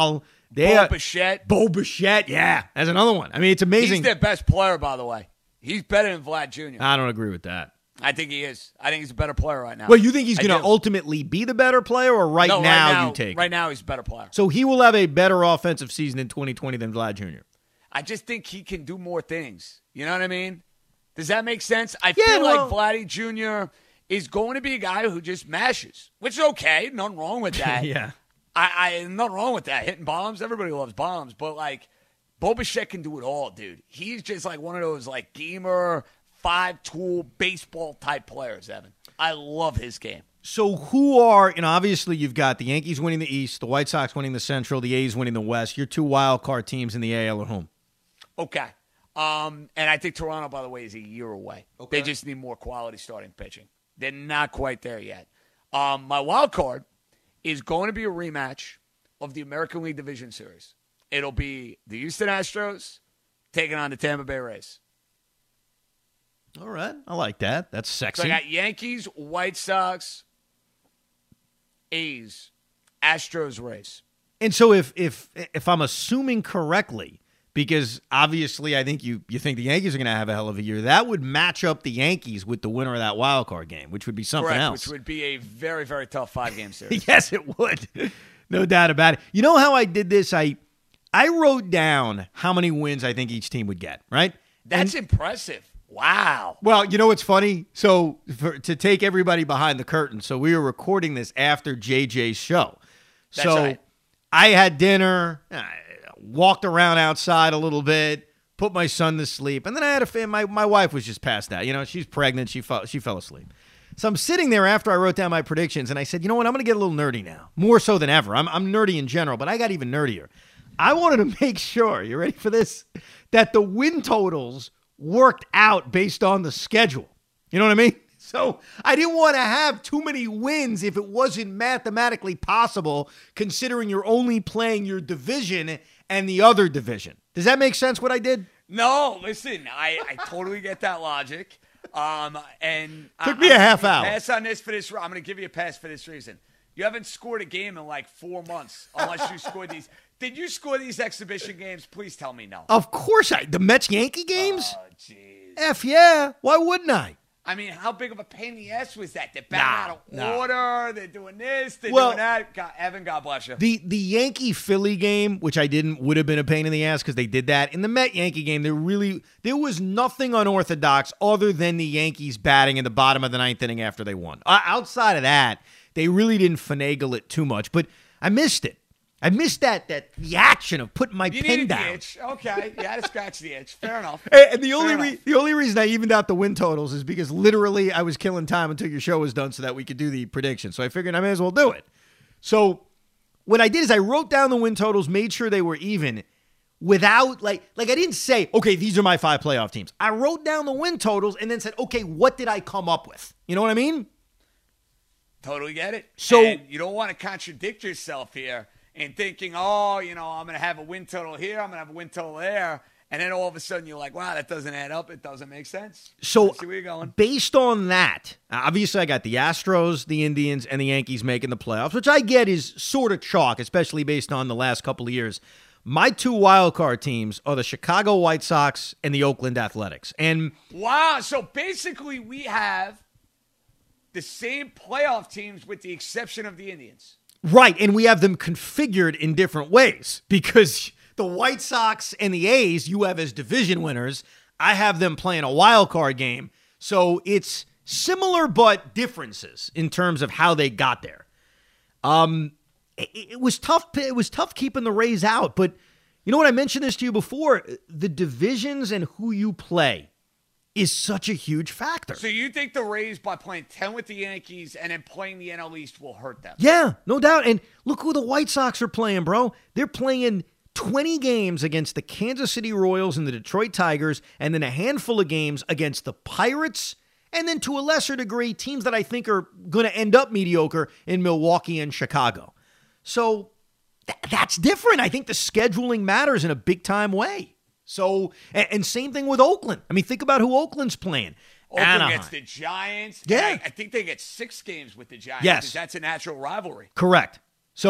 Bichette. Bo Bichette, yeah. That's another one. I mean, it's amazing. He's their best player, by the way. He's better than Vlad Jr. I don't agree with that. I think he is. I think he's a better player right now. Well, you think he's going to ultimately be the better player, or right now you take? Right now, he's a better player. So he will have a better offensive season in 2020 than Vlad Jr. I just think he can do more things. You know what I mean? Does that make sense? I feel like Vladdy Jr. is going to be a guy who just mashes, which is okay. Nothing wrong with that. Yeah. I nothing wrong with that. Hitting bombs. Everybody loves bombs. But, like, Bo Bichette can do it all, dude. He's just like one of those, like, gamer, five-tool, baseball-type players, Evan. I love his game. So who are, obviously you've got the Yankees winning the East, the White Sox winning the Central, the A's winning the West. Your two wild card teams in the AL are home. Okay. And I think Toronto, by the way, is a year away. Okay. They just need more quality starting pitching. They're not quite there yet. My wild card is going to be a rematch of the American League Division Series. It'll be the Houston Astros taking on the Tampa Bay Rays. All right. I like that. That's sexy. So I got Yankees, White Sox, A's, Astros, Rays. And so if I'm assuming correctly, because obviously I think you think the Yankees are going to have a hell of a year, that would match up the Yankees with the winner of that wild card game, which would be something Correct, else. which would be a very, very tough 5-game series. Yes, it would. No doubt about it. You know how I did this? I wrote down how many wins I think each team would get, right? That's impressive. Wow. Well, you know what's funny? So to take everybody behind the curtain, so we were recording this after JJ's show. That's so right. I had dinner, walked around outside a little bit, put my son to sleep, and then I had my wife was just passed out. She's pregnant. She fell asleep. So I'm sitting there after I wrote down my predictions, and I said, you know what? I'm going to get a little nerdy now, more so than ever. I'm nerdy in general, but I got even nerdier. I wanted to make sure, you ready for this, that the win totals worked out based on the schedule. You know what I mean? So I didn't want to have too many wins if it wasn't mathematically possible, considering you're only playing your division and the other division. Does that make sense what I did? No, listen, I totally get that logic. And took me a half hour. Pass on this for this. I'm going to give you a pass for this reason. You haven't scored a game in like 4 months unless you scored these. Did you score these exhibition games? Please tell me no. Of course the Mets-Yankee games? Oh, jeez. F yeah. Why wouldn't I? I mean, how big of a pain in the ass was that? They're batting out of order. They're doing this. They're doing that. Evan, God bless you. The Yankee-Philly game, which would have been a pain in the ass because they did that. In the Met-Yankee game, there was nothing unorthodox other than the Yankees batting in the bottom of the ninth inning after they won. Outside of that, they really didn't finagle it too much. But I missed it. I missed the action of putting my pen down. The itch. Okay, you had to scratch the itch. Fair enough. And the only reason I evened out the win totals is because literally I was killing time until your show was done so that we could do the prediction. So I figured I may as well do it. So what I did is I wrote down the win totals, made sure they were even, without like I didn't say, okay, these are my 5 playoff teams. I wrote down the win totals and then said, okay, what did I come up with? You know what I mean? Totally get it. So and you don't want to contradict yourself here. And thinking, I'm going to have a win total here, I'm going to have a win total there. And then all of a sudden you're like, wow, that doesn't add up. It doesn't make sense. So let's see where you're going. Based on that, obviously I got the Astros, the Indians, and the Yankees making the playoffs, which I get is sort of chalk, especially based on the last couple of years. My 2 wildcard teams are the Chicago White Sox and the Oakland Athletics. And wow, so basically we have the same playoff teams with the exception of the Indians. Right, and we have them configured in different ways because the White Sox and the A's you have as division winners. I have them playing a wild card game. So it's similar but differences in terms of how they got there. It was tough. It was tough keeping the Rays out, but you know what? I mentioned this to you before. The divisions and who you play is such a huge factor. So you think the Rays, by playing 10 with the Yankees and then playing the NL East, will hurt them? Yeah, no doubt. And look who the White Sox are playing, bro. They're playing 20 games against the Kansas City Royals and the Detroit Tigers, and then a handful of games against the Pirates, and then to a lesser degree, teams that I think are going to end up mediocre in Milwaukee and Chicago. So that's different. I think the scheduling matters in a big-time way. So, and same thing with Oakland. I mean, think about who Oakland's playing. Oakland gets the Giants. Yeah. I think they get 6 games with the Giants. Yes. Because that's a natural rivalry. Correct. So,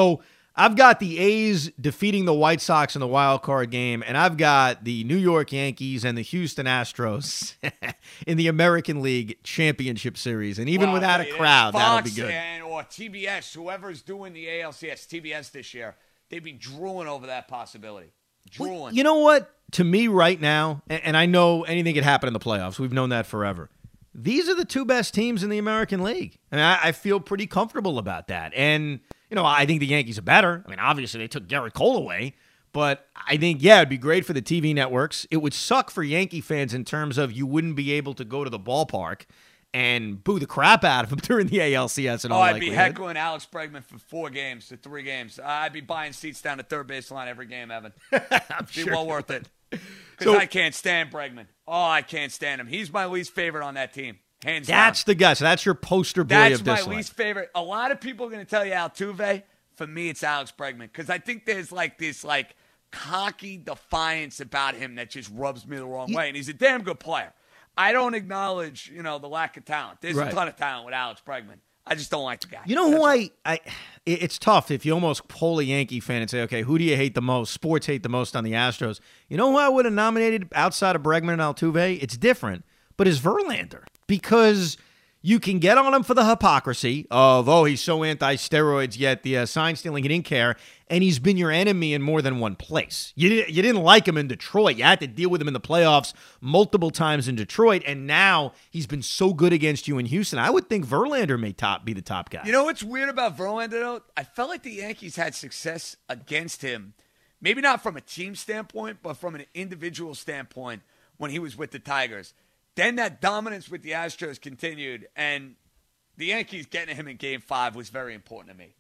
I've got the A's defeating the White Sox in the wild card game, and I've got the New York Yankees and the Houston Astros in the American League Championship Series. And even without a crowd, that'll be good. Or TBS, whoever's doing the ALCS, TBS this year, they'd be drooling over that possibility. Drooling. Well, you know what? To me right now, and I know anything could happen in the playoffs. We've known that forever. These are the two best teams in the American League. I mean, I feel pretty comfortable about that. And, I think the Yankees are better. I mean, obviously they took Gerrit Cole away. But I think, it'd be great for the TV networks. It would suck for Yankee fans in terms of you wouldn't be able to go to the ballpark and boo the crap out of them during the ALCS and all that. I'd be heckling Alex Bregman for 4 games to 3 games. I'd be buying seats down at third baseline every game, Evan. It'd be well worth it. Because I can't stand Bregman. Oh, I can't stand him. He's my least favorite on that team. Hands down. That's the guy. So that's your poster boy of That's my least favorite. A lot of people are going to tell you Altuve. For me, it's Alex Bregman. Because I think there's this cocky defiance about him that just rubs me the wrong way. And he's a damn good player. I don't acknowledge, the lack of talent. There's a ton of talent with Alex Bregman. I just don't like the guy. You know who it's tough if you almost poll a Yankee fan and say, okay, who do you hate the most? Sports hate the most on the Astros. You know who I would have nominated outside of Bregman and Altuve? It's different, but it's Verlander. Because you can get on him for the hypocrisy of, he's so anti-steroids, yet the sign stealing, he didn't care, and he's been your enemy in more than one place. You didn't like him in Detroit. You had to deal with him in the playoffs multiple times in Detroit, and now he's been so good against you in Houston. I would think Verlander may be the top guy. You know what's weird about Verlander, though? I felt like the Yankees had success against him, maybe not from a team standpoint, but from an individual standpoint when he was with the Tigers. Then that dominance with the Astros continued, and the Yankees getting him in Game 5 was very important to me.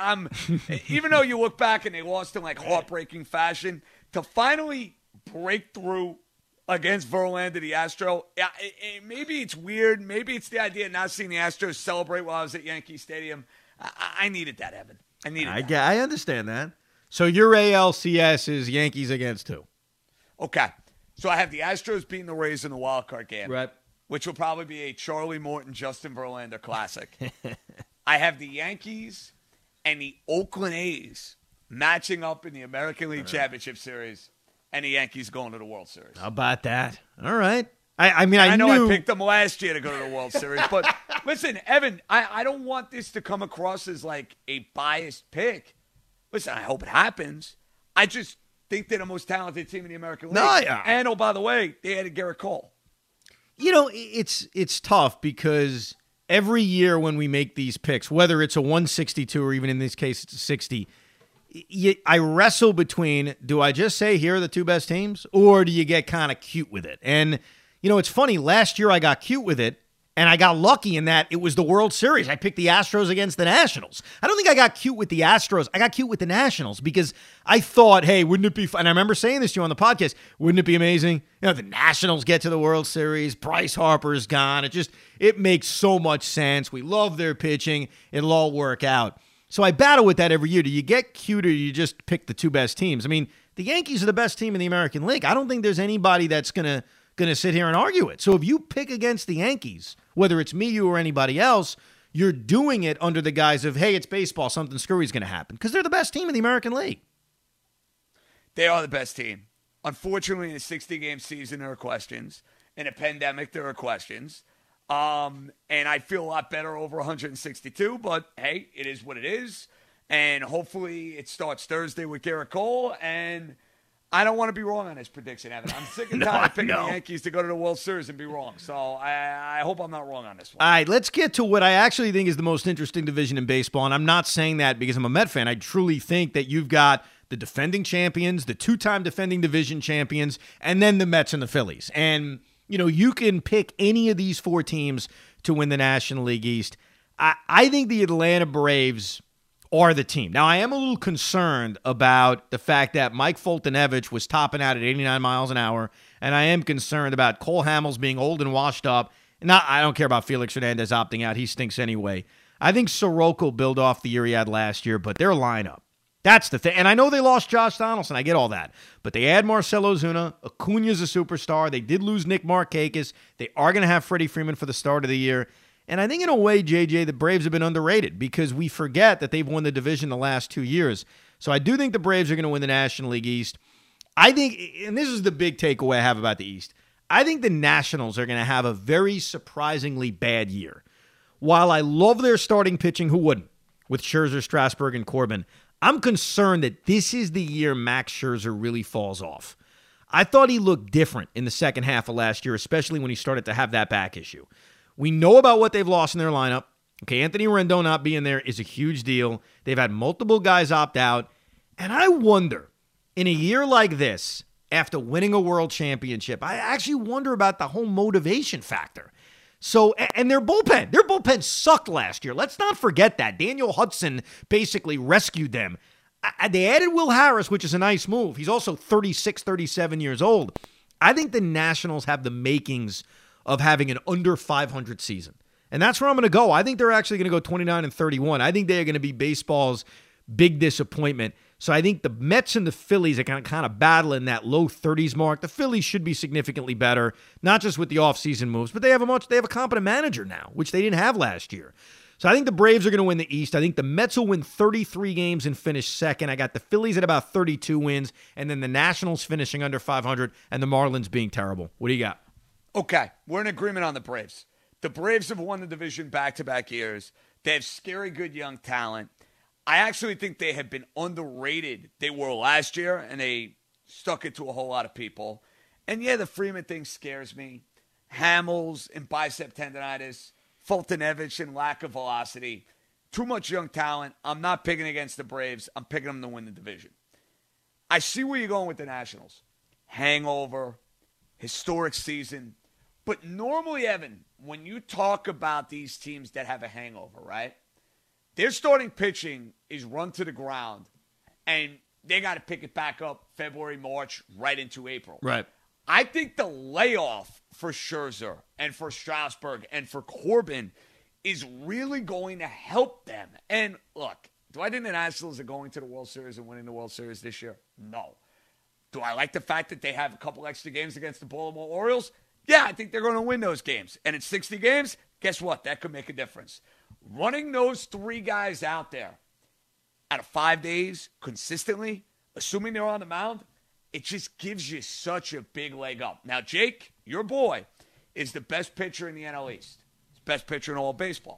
Even though you look back and they lost in heartbreaking fashion, to finally break through against Verlander, the Astro, maybe it's weird. Maybe it's the idea of not seeing the Astros celebrate while I was at Yankee Stadium. I needed that, Evan. I needed that. I understand that. So your ALCS is Yankees against who? Okay. So I have the Astros beating the Rays in the wild card game, right, which will probably be a Charlie Morton, Justin Verlander classic. I have the Yankees and the Oakland A's matching up in the American League Championship Series, and the Yankees going to the World Series. How about that? All right. I know I picked them last year to go to the World Series, but listen, Evan, I don't want this to come across as a biased pick. Listen, I hope it happens. I just think they're the most talented team in the American League. No, yeah. And, by the way, they added Gerrit Cole. It's tough because every year when we make these picks, whether it's a 162 or even in this case it's a 60, I wrestle between, do I just say here are the two best teams, or do you get kind of cute with it? And, it's funny. Last year I got cute with it, and I got lucky in that it was the World Series. I picked the Astros against the Nationals. I don't think I got cute with the Astros. I got cute with the Nationals because I thought, hey, wouldn't it be fun? And I remember saying this to you on the podcast. Wouldn't it be amazing? The Nationals get to the World Series. Bryce Harper's gone. It makes so much sense. We love their pitching. It'll all work out. So I battle with that every year. Do you get cute or do you just pick the two best teams? I mean, the Yankees are the best team in the American League. I don't think there's anybody that's going to sit here and argue it. So if you pick against the Yankees, whether it's me, you, or anybody else, you're doing it under the guise of, hey, it's baseball, something screwy is going to happen. Because they're the best team in the American League. They are the best team. Unfortunately, in a 60-game season, there are questions. In a pandemic, there are questions. And I feel a lot better over 162, but, hey, it is what it is. And hopefully it starts Thursday with Gerrit Cole, and I don't want to be wrong on this prediction, Evan. I'm sick and tired of picking the Yankees to go to the World Series and be wrong. So I hope I'm not wrong on this one. All right, let's get to what I actually think is the most interesting division in baseball. And I'm not saying that because I'm a Met fan. I truly think that you've got the defending champions, the two-time defending division champions, and then the Mets and the Phillies. And, you can pick any of these 4 teams to win the National League East. I think the Atlanta Braves are the team. Now, I am a little concerned about the fact that Mike Foltynewicz was topping out at 89 miles an hour, and I am concerned about Cole Hamels being old and washed up. I don't care about Felix Hernandez opting out. He stinks anyway. I think Soroka will build off the year he had last year, but their lineup, that's the thing. And I know they lost Josh Donaldson. I get all that. But they add Marcell Ozuna. Acuna's a superstar. They did lose Nick Markakis. They are going to have Freddie Freeman for the start of the year. And I think in a way, JJ, the Braves have been underrated because we forget that they've won the division the last 2 years. So I do think the Braves are going to win the National League East. I think, and this is the big takeaway I have about the East, I think the Nationals are going to have a very surprisingly bad year. While I love their starting pitching, who wouldn't? With Scherzer, Strasburg, and Corbin, I'm concerned that this is the year Max Scherzer really falls off. I thought he looked different in the second half of last year, especially when he started to have that back issue. We know about what they've lost in their lineup. Okay, Anthony Rendon not being there is a huge deal. They've had multiple guys opt out. And I wonder, in a year like this, after winning a world championship, I actually wonder about the whole motivation factor. So, and their bullpen sucked last year. Let's not forget that. Daniel Hudson basically rescued them. They added Will Harris, which is a nice move. He's also 36, 37 years old. I think the Nationals have the makings of having an under 500 season. And that's where I'm going to go. I think they're actually going to go 29-31. I think they're going to be baseball's big disappointment. So I think the Mets and the Phillies are going to kind of battle in that low 30s mark. The Phillies should be significantly better, not just with the offseason moves, but they have a competent manager now, which they didn't have last year. So I think the Braves are going to win the East. I think the Mets will win 33 games and finish second. I got the Phillies at about 32 wins, and then the Nationals finishing under 500, and the Marlins being terrible. What do you got? Okay, we're in agreement on the Braves. The Braves have won the division back-to-back years. They have scary good young talent. I actually think they have been underrated. They were last year, and they stuck it to a whole lot of people. And, yeah, the Freeman thing scares me. Hamels and bicep tendonitis, Fultonevich and lack of velocity. Too much young talent. I'm not picking against the Braves. I'm picking them to win the division. I see where you're going with the Nationals. Hangover, historic season. But normally, Evan, when you talk about these teams that have a hangover, right? Their starting pitching is run to the ground, and they got to pick it back up February, March, right into April. Right. I think the layoff for Scherzer and for Strasburg and for Corbin is really going to help them. And look, do I think the Nationals are going to the World Series and winning the World Series this year? No. Do I like the fact that they have a couple extra games against the Baltimore Orioles? Yeah, I think they're going to win those games. And in 60 games, guess what? That could make a difference. Running those three guys out there out of 5 days consistently, assuming they're on the mound, it just gives you such a big leg up. Now, Jake, your boy, is the best pitcher in the NL East. He's the best pitcher in all of baseball.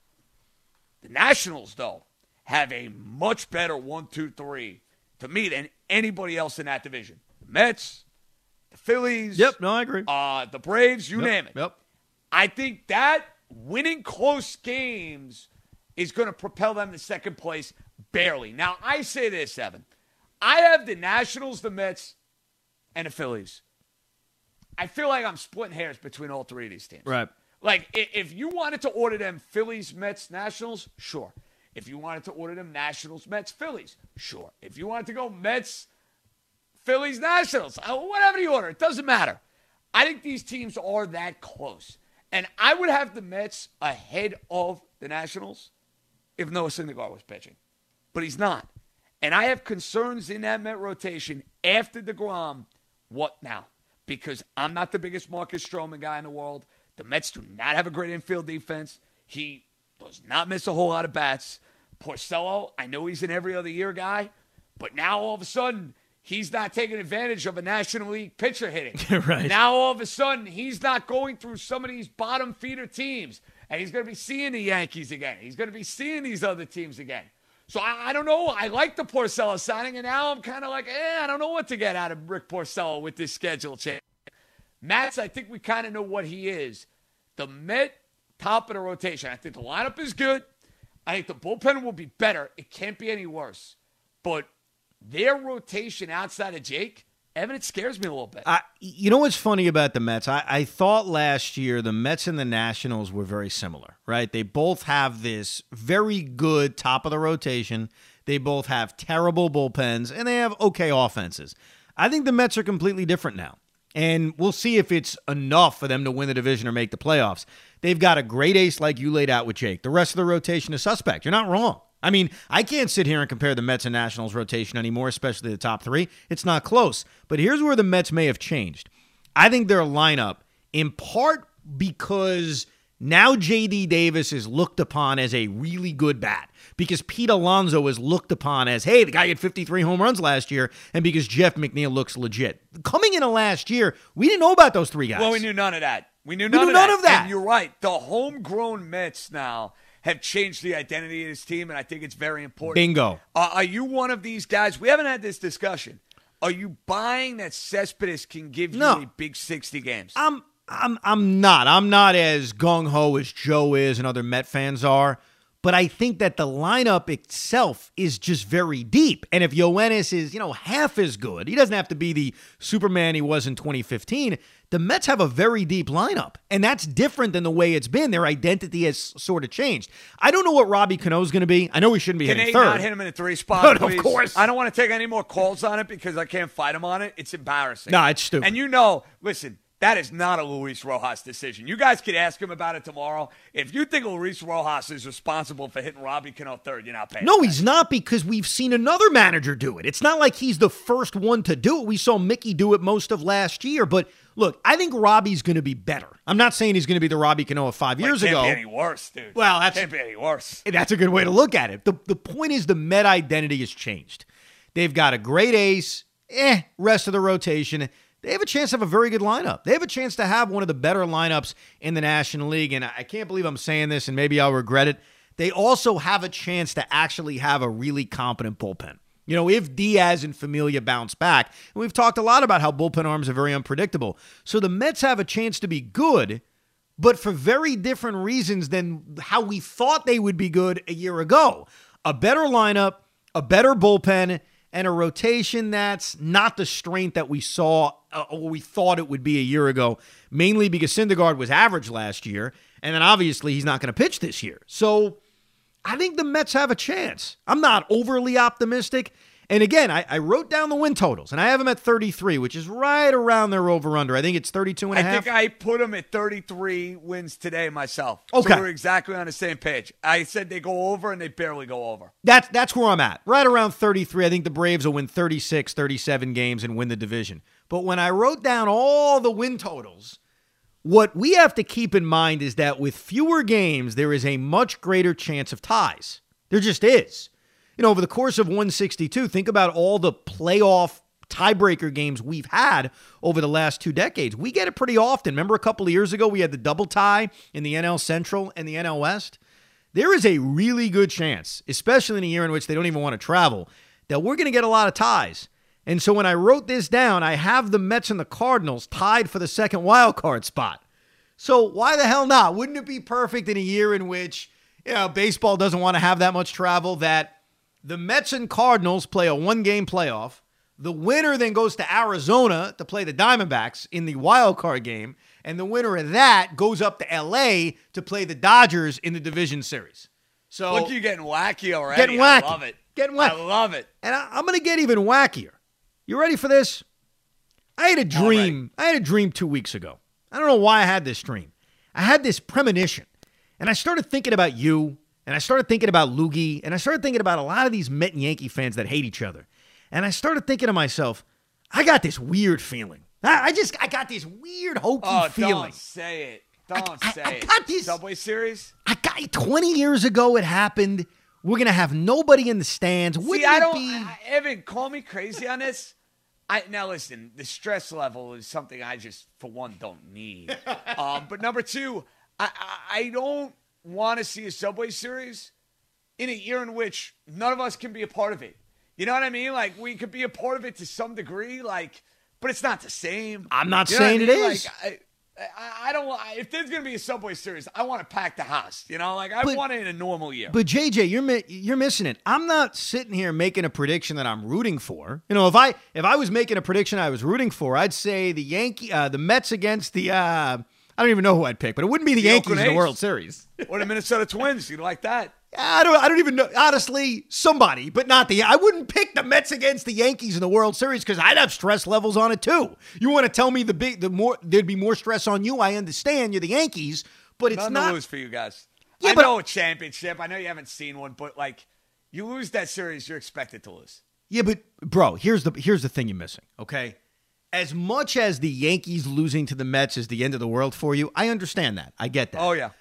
The Nationals, though, have a much better 1-2-3 to me than anybody else in that division. The Mets, the Phillies. Yep, no, I agree. The Braves, you name it. Yep. I think that winning close games is going to propel them to second place barely. Now, I say this, Evan. I have the Nationals, the Mets, and the Phillies. I feel like I'm splitting hairs between all three of these teams. Right. Like, if you wanted to order them Phillies, Mets, Nationals, sure. If you wanted to order them Nationals, Mets, Phillies, sure. If you wanted to go Mets, Phillies, Nationals, whatever you order, it doesn't matter. I think these teams are that close. And I would have the Mets ahead of the Nationals if Noah Syndergaard was pitching. But he's not. And I have concerns in that Met rotation after DeGrom. What now? Because I'm not the biggest Marcus Stroman guy in the world. The Mets do not have a great infield defense. He does not miss a whole lot of bats. Porcello, I know he's an every other year guy, but now all of a sudden he's not taking advantage of a National League pitcher hitting. Right. Now all of a sudden he's not going through some of these bottom feeder teams, and he's going to be seeing the Yankees again. He's going to be seeing these other teams again. So I don't know. I like the Porcello signing, and now I'm kind of like, I don't know what to get out of Rick Porcello with this schedule change. Mats, I think we kind of know what he is. The Met, top of the rotation. I think the lineup is good. I think the bullpen will be better. It can't be any worse. But their rotation outside of Jake, Evan, it scares me a little bit. You know what's funny about the Mets? I thought last year the Mets and the Nationals were very similar, right? They both have this very good top of the rotation. They both have terrible bullpens, and they have okay offenses. I think the Mets are completely different now. And we'll see if it's enough for them to win the division or make the playoffs. They've got a great ace like you laid out with Jake. The rest of the rotation is suspect. You're not wrong. I mean, I can't sit here and compare the Mets and Nationals rotation anymore, especially the top three. It's not close. But here's where the Mets may have changed. I think their lineup, in part because Now J.D. Davis is looked upon as a really good bat because Pete Alonso is looked upon as, hey, the guy had 53 home runs last year, and because Jeff McNeil looks legit. Coming into last year, we didn't know about those three guys. Well, we knew none of that. We knew none of that. And you're right. The homegrown Mets now have changed the identity of this team, and I think it's very important. Bingo. Are you one of these guys? We haven't had this discussion. Are you buying that Cespedes can give you a big 60 games? I'm not. I'm not as gung-ho as Joe is and other Met fans are, but I think that the lineup itself is just very deep. And if Yoenis is, half as good, he doesn't have to be the Superman he was in 2015. The Mets have a very deep lineup, and that's different than the way it's been. Their identity has sort of changed. I don't know what Robbie Cano is going to be. I know he shouldn't be hitting third. Can not hit him in a 3 spot, please? Of course. I don't want to take any more calls on it because I can't fight him on it. It's embarrassing. No, it's stupid. And listen, that is not a Luis Rojas decision. You guys could ask him about it tomorrow. If you think Luis Rojas is responsible for hitting Robbie Cano third, you're not paying No, attention. he's not, because we've seen another manager do it. It's not like he's the first one to do it. We saw Mickey do it most of last year. But look, I think Robbie's going to be better. I'm not saying he's going to be the Robbie Cano of 5 years ago. Can't be any worse, dude. Well, can't be any worse. That's a good way to look at it. The point is the Met identity has changed. They've got a great ace, rest of the rotation. They have a chance to have a very good lineup. They have a chance to have one of the better lineups in the National League, and I can't believe I'm saying this, and maybe I'll regret it. They also have a chance to actually have a really competent bullpen. If Diaz and Familia bounce back, and we've talked a lot about how bullpen arms are very unpredictable. So the Mets have a chance to be good, but for very different reasons than how we thought they would be good a year ago. A better lineup, a better bullpen, and a rotation that's not the strength that we saw or we thought it would be a year ago, mainly because Syndergaard was average last year, and then obviously he's not going to pitch this year. So I think the Mets have a chance. I'm not overly optimistic. And again, I wrote down the win totals, and I have them at 33, which is right around their over-under. I think it's 32 and a half. I think I put them at 33 wins today myself. Okay. So we're exactly on the same page. I said they go over, and they barely go over. That's where I'm at. Right around 33. I think the Braves will win 36, 37 games and win the division. But when I wrote down all the win totals, what we have to keep in mind is that with fewer games, there is a much greater chance of ties. There just is. Over the course of 162, think about all the playoff tiebreaker games we've had over the last 2 decades. We get it pretty often. Remember a couple of years ago, we had the double tie in the NL Central and the NL West? There is a really good chance, especially in a year in which they don't even want to travel, that we're going to get a lot of ties. And so when I wrote this down, I have the Mets and the Cardinals tied for the second wild card spot. So why the hell not? Wouldn't it be perfect in a year in which baseball doesn't want to have that much travel, that the Mets and Cardinals play a 1-game playoff. The winner then goes to Arizona to play the Diamondbacks in the wild card game. And the winner of that goes up to L.A. to play the Dodgers in the division series. So look, you're getting wacky already. Getting wacky. I love it. Getting wacky. I love it. And I'm going to get even wackier. You ready for this? I had a dream. I had a dream 2 weeks ago. I don't know why I had this dream. I had this premonition. And I started thinking about you. And I started thinking about Loogie, and I started thinking about a lot of these Met and Yankee fans that hate each other. And I started thinking to myself, I got this weird feeling. I got this weird hokey feeling. Don't say it. Don't say it. I got this Subway Series? 20 years ago it happened. We're going to have nobody in the stands. Evan, call me crazy on this. Now listen, the stress level is something I just, for one, don't need. But number two, I don't want to see a Subway Series in a year in which none of us can be a part of it. You know what I mean? Like, we could be a part of it to some degree, but it's not the same. I'm not saying it is. I don't. If there's going to be a Subway Series, I want to pack the house. I want it in a normal year. But JJ, you're missing it. I'm not sitting here making a prediction that I'm rooting for. If I was making a prediction I was rooting for, I'd say the Mets against the. I don't even know who I'd pick, but it wouldn't be the Yankees in the World Series. Or the Minnesota Twins. You like that? I don't even know. Honestly, somebody, but not I wouldn't pick the Mets against the Yankees in the World Series because I'd have stress levels on it too. You want to tell me there'd be more stress on you? I understand you're the Yankees, but it's Nothing to lose for you guys. Yeah, I know a championship. I know you haven't seen one, but you lose that series, you're expected to lose. Yeah, but bro, here's the thing you're missing. Okay. As much as the Yankees losing to the Mets is the end of the world for you, I understand that. I get that. Oh, yeah.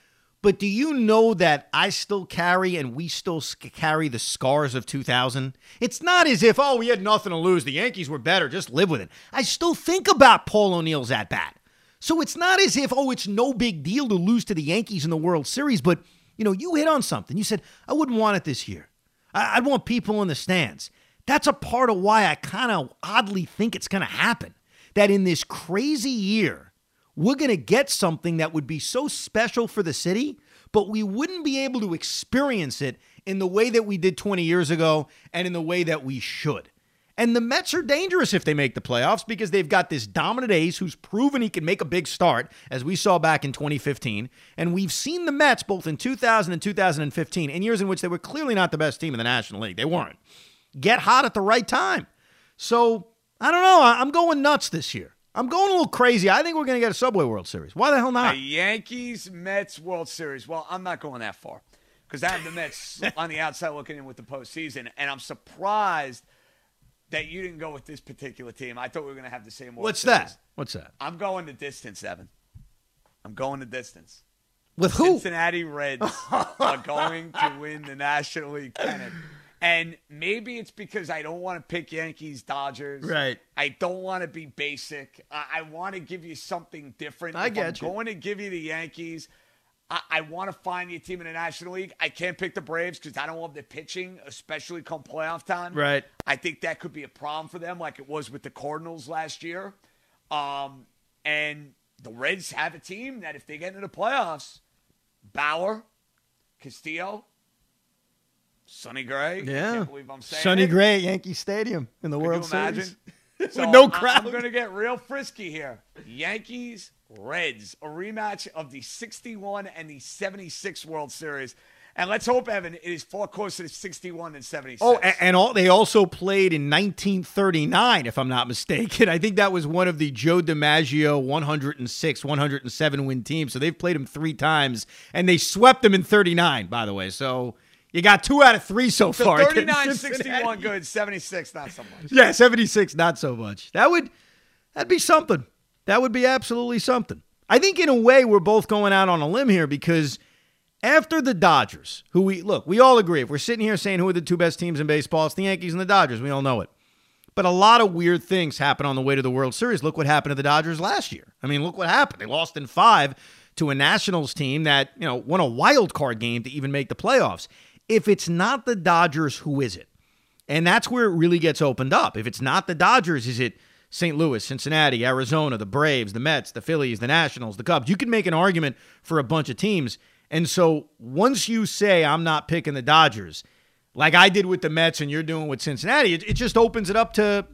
But do you know that I still carry and we still carry the scars of 2000? It's not as if, we had nothing to lose. The Yankees were better. Just live with it. I still think about Paul O'Neill's at-bat. So it's not as if, it's no big deal to lose to the Yankees in the World Series. But, you hit on something. You said, I wouldn't want it this year. I'd want people in the stands. That's a part of why I kind of oddly think it's going to happen. That in this crazy year, we're going to get something that would be so special for the city, but we wouldn't be able to experience it in the way that we did 20 years ago and in the way that we should. And the Mets are dangerous if they make the playoffs because they've got this dominant ace who's proven he can make a big start, as we saw back in 2015. And we've seen the Mets both in 2000 and 2015, in years in which they were clearly not the best team in the National League. They weren't. Get hot at the right time. So, I don't know. I'm going nuts this year. I'm going a little crazy. I think we're going to get a Subway World Series. Why the hell not? A Yankees-Mets World Series. Well, I'm not going that far because I have the Mets on the outside looking in with the postseason, and I'm surprised that you didn't go with this particular team. I thought we were going to have the same World Series. What's that? I'm going the distance, Evan. I'm going the distance. With who? Cincinnati Reds are going to win the National League pennant. And maybe it's because I don't want to pick Yankees, Dodgers. Right. I don't want to be basic. I want to give you something different. I get you. I'm going to give you the Yankees. I want to find you a team in the National League. I can't pick the Braves because I don't love the pitching, especially come playoff time. Right. I think that could be a problem for them like it was with the Cardinals last year. And the Reds have a team that if they get into the playoffs, Bauer, Castillo, Sonny Gray. Yeah. I can't believe I'm saying Sonny it. Gray at Yankee Stadium in the World Could you imagine? Series. So With no crowd. I'm going to get real frisky here. Yankees, Reds, a rematch of the 61 and the 76 World Series. And let's hope, Evan, it is far closer to 61 than 76. Oh, and they also played in 1939, if I'm not mistaken. I think that was one of the Joe DiMaggio 106, 107 win teams. So they've played them 3 times, and they swept them in 39, by the way. So you got 2 out of 3 so far. 39, 61 good, 76 not so much. Yeah, 76 not so much. That'd be something. That would be absolutely something. I think in a way we're both going out on a limb here because after the Dodgers, we all agree, if we're sitting here saying who are the 2 best teams in baseball, it's the Yankees and the Dodgers. We all know it. But a lot of weird things happen on the way to the World Series. Look what happened to the Dodgers last year. I mean, look what happened. They lost in 5 to a Nationals team that, won a wild card game to even make the playoffs. If it's not the Dodgers, who is it? And that's where it really gets opened up. If it's not the Dodgers, is it St. Louis, Cincinnati, Arizona, the Braves, the Mets, the Phillies, the Nationals, the Cubs? You can make an argument for a bunch of teams. And so once you say I'm not picking the Dodgers, like I did with the Mets and you're doing with Cincinnati, it just opens it up to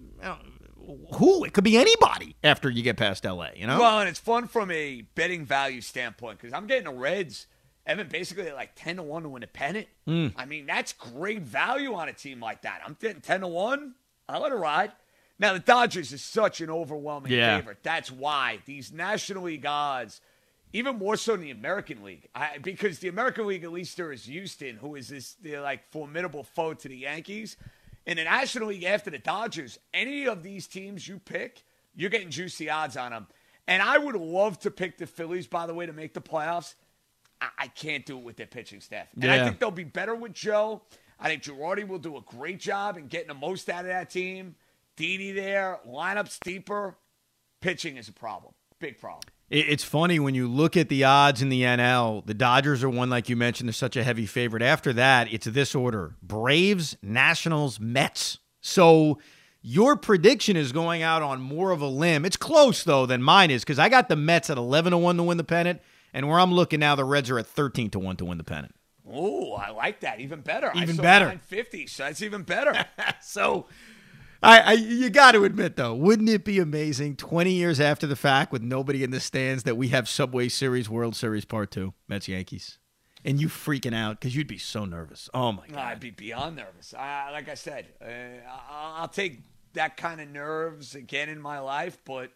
who? It could be anybody after you get past L.A., Well, and it's fun from a betting value standpoint because I'm getting the Reds, Evan, basically at like 10-1 to win a pennant. I mean, that's great value on a team like that. I'm getting 10-1. I'll let it ride. Now, the Dodgers is such an overwhelming favorite. That's why these National League odds, even more so than the American League, because the American League, at least there is Houston, who is this formidable foe to the Yankees. In the National League, after the Dodgers, any of these teams you pick, you're getting juicy odds on them. And I would love to pick the Phillies, by the way, to make the playoffs. I can't do it with their pitching staff. And I think they'll be better with Joe. I think Girardi will do a great job in getting the most out of that team. Didi there, lineup's deeper. Pitching is a problem. Big problem. It's funny when you look at the odds in the NL, the Dodgers are one, like you mentioned, they're such a heavy favorite. After that, it's this order: Braves, Nationals, Mets. So your prediction is going out on more of a limb. It's close, though, than mine is because I got the Mets at 11-1 to win the pennant. And where I'm looking now, the Reds are at 13-1 to win the pennant. Oh, I like that. Even better. Even better. 950, so that's even better. So, you got to admit, though, wouldn't it be amazing 20 years after the fact with nobody in the stands that we have Subway Series World Series Part 2, Mets-Yankees? And you freaking out because you'd be so nervous. Oh, my God. I'd be beyond nervous. Like I said, I'll take that kind of nerves again in my life, but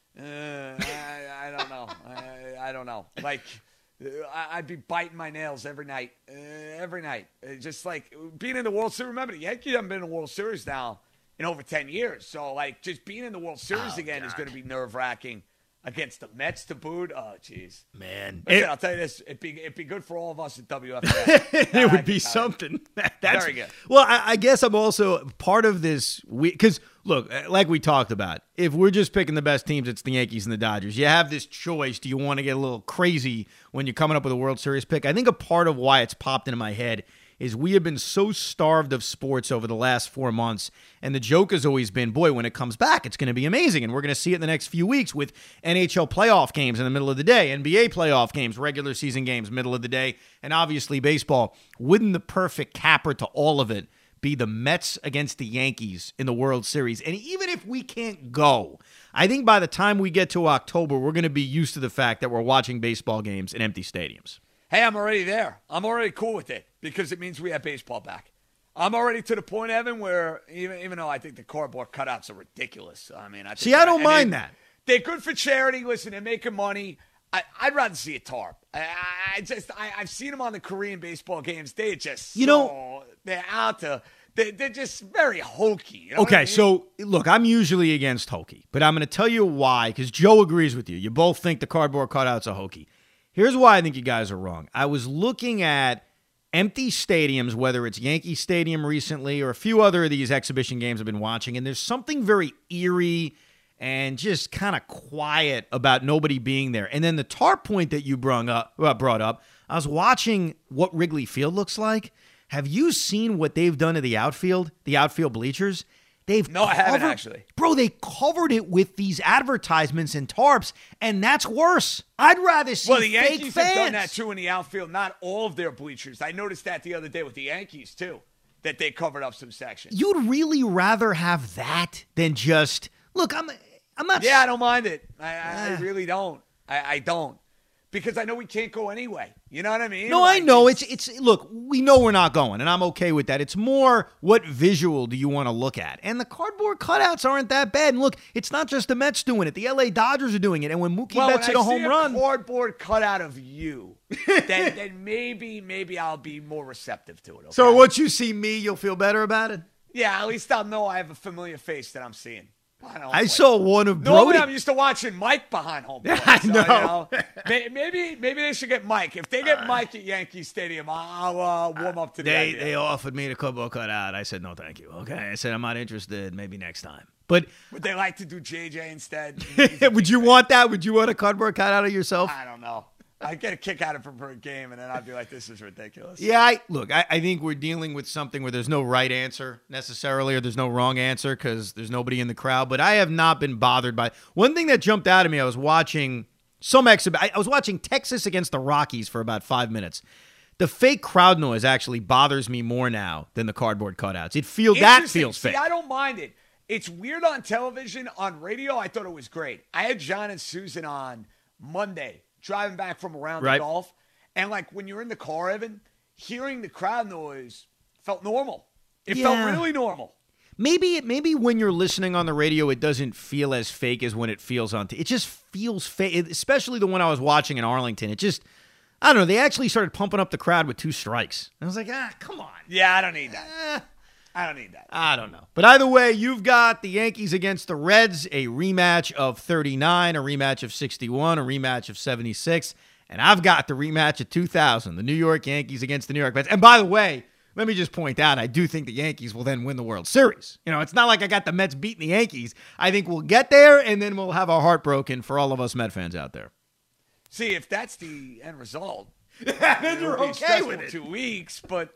I don't know. I don't know. Like, I'd be biting my nails every night. Every night. Just like being in the World Series. Remember, the Yankees haven't been in the World Series now in over 10 years. So, like, just being in the World Series again is going to be nerve-wracking. against the Mets to boot. Oh, jeez. Man. Listen, I'll tell you this. It'd be good for all of us at WFA. It would be something. That's very good. Well, I guess I'm also part of this because, look, like we talked about, if we're just picking the best teams, it's the Yankees and the Dodgers. You have this choice. Do you want to get a little crazy when you're coming up with a World Series pick? I think a part of why it's popped into my head is we have been so starved of sports over the last 4 months, and the joke has always been, boy, when it comes back, it's going to be amazing, and we're going to see it in the next few weeks with NHL playoff games in the middle of the day, NBA playoff games, regular season games, middle of the day, and obviously baseball. Wouldn't the perfect capper to all of it be the Mets against the Yankees in the World Series? And even if we can't go, I think by the time we get to October, we're going to be used to the fact that we're watching baseball games in empty stadiums. Hey, I'm already there. I'm already cool with it because it means we have baseball back. I'm already to the point, Evan, where even though I think the cardboard cutouts are ridiculous. I mean, I don't mind that. They're good for charity. Listen, they're making money. I'd rather see a tarp. I've seen them on the Korean baseball games. They're just they're out to. They're just very hokey. You know okay, what I mean? So look, I'm usually against hokey, but I'm going to tell you why, because Joe agrees with you. You both think the cardboard cutouts are hokey. Here's why I think you guys are wrong. I was looking at empty stadiums, whether it's Yankee Stadium recently or a few other of these exhibition games I've been watching, and there's something very eerie and just kind of quiet about nobody being there. And then the tarp point that you brought up, I was watching what Wrigley Field looks like. Have you seen what they've done to the outfield bleachers? I haven't actually. Bro, they covered it with these advertisements and tarps, and that's worse. I'd rather see the fake Yankees fans. have done that too in the outfield. Not all of their bleachers. I noticed that the other day with the Yankees too, that they covered up some sections. You'd really rather have that than just look. I'm not. Yeah, I don't mind it. I really don't. I don't. Because I know we can't go anyway. You know what I mean? No, I know. It's look, we know we're not going, and I'm okay with that. It's more what visual do you want to look at? And the cardboard cutouts aren't that bad. And look, it's not just the Mets doing it. The LA Dodgers are doing it. And when Mookie Betts hit a home run. When I see a cardboard cutout of you, then maybe I'll be more receptive to it. Okay? So once you see me, you'll feel better about it? Yeah, at least I'll know I have a familiar face that I'm seeing. I saw one of Brody. Normally, I'm used to watching Mike behind home plate. I know. Maybe they should get Mike. If they get Mike at Yankee Stadium, I'll warm up to the idea. They offered me the cardboard cutout. I said, no, thank you. Okay. I said, I'm not interested. Maybe next time. But would they like to do JJ instead? Would you want that? Would you want a cardboard cutout of yourself? I don't know. I'd get a kick out of it for a game, and then I'd be like, this is ridiculous. Yeah, I think we're dealing with something where there's no right answer necessarily, or there's no wrong answer because there's nobody in the crowd. But I have not been bothered by one thing that jumped out at me. I was watching I was watching Texas against the Rockies for about 5 minutes. The fake crowd noise actually bothers me more now than the cardboard cutouts. That feels fake. See, I don't mind it. It's weird on television. On radio, I thought it was great. I had John and Susan on Monday, driving back from around the Gulf. And, like, when you're in the car, Evan, hearing the crowd noise felt normal. It felt really normal. Maybe when you're listening on the radio, it doesn't feel as fake as when it feels on it just feels fake, especially the one I was watching in Arlington. It just, I don't know, they actually started pumping up the crowd with 2 strikes. I was like, come on. Yeah, I don't need that. I don't need that. I don't know. But either way, you've got the Yankees against the Reds, a rematch of 39, a rematch of 61, a rematch of 76. And I've got the rematch of 2000, the New York Yankees against the New York Mets. And by the way, let me just point out, I do think the Yankees will then win the World Series. You know, it's not like I got the Mets beating the Yankees. I think we'll get there, and then we'll have our heart broken for all of us Met fans out there. See, if that's the end result, then you're okay with it. 2 weeks, but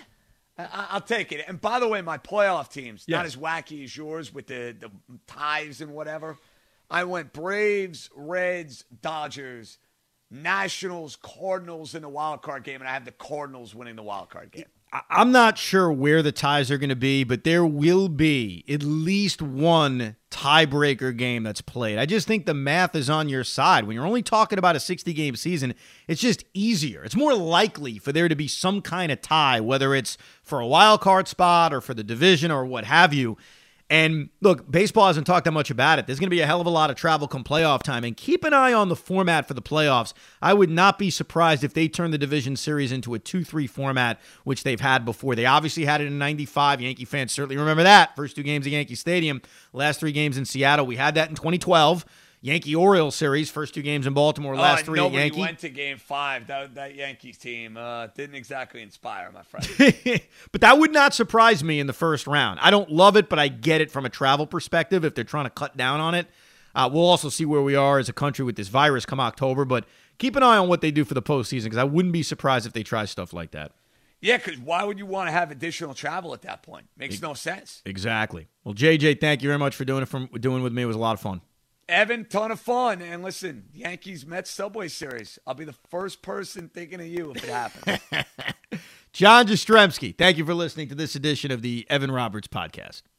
I'll take it. And by the way, my playoff teams, not as wacky as yours with the ties and whatever. I went Braves, Reds, Dodgers, Nationals, Cardinals in the wild card game, and I have the Cardinals winning the wild card game. I'm not sure where the ties are going to be, but there will be at least one tiebreaker game that's played. I just think the math is on your side. When you're only talking about a 60-game season, it's just easier. It's more likely for there to be some kind of tie, whether it's for a wild card spot or for the division or what have you. And look, baseball hasn't talked that much about it. There's going to be a hell of a lot of travel come playoff time. And keep an eye on the format for the playoffs. I would not be surprised if they turn the division series into a 2-3 format, which they've had before. They obviously had it in 95. Yankee fans certainly remember that. First 2 games at Yankee Stadium, last 3 games in Seattle. We had that in 2012. Yankee-Orioles series, first 2 games in Baltimore, last 3 at Yankee. Went to Game 5. That Yankees team didn't exactly inspire, my friend. But that would not surprise me in the first round. I don't love it, but I get it from a travel perspective if they're trying to cut down on it. We'll also see where we are as a country with this virus come October, but keep an eye on what they do for the postseason because I wouldn't be surprised if they try stuff like that. Yeah, because why would you want to have additional travel at that point? Makes no sense. Exactly. Well, JJ, thank you very much for doing with me. It was a lot of fun. Evan, ton of fun. And listen, Yankees-Mets Subway Series. I'll be the first person thinking of you if it happens. John Jastrzemski, thank you for listening to this edition of the Evan Roberts Podcast.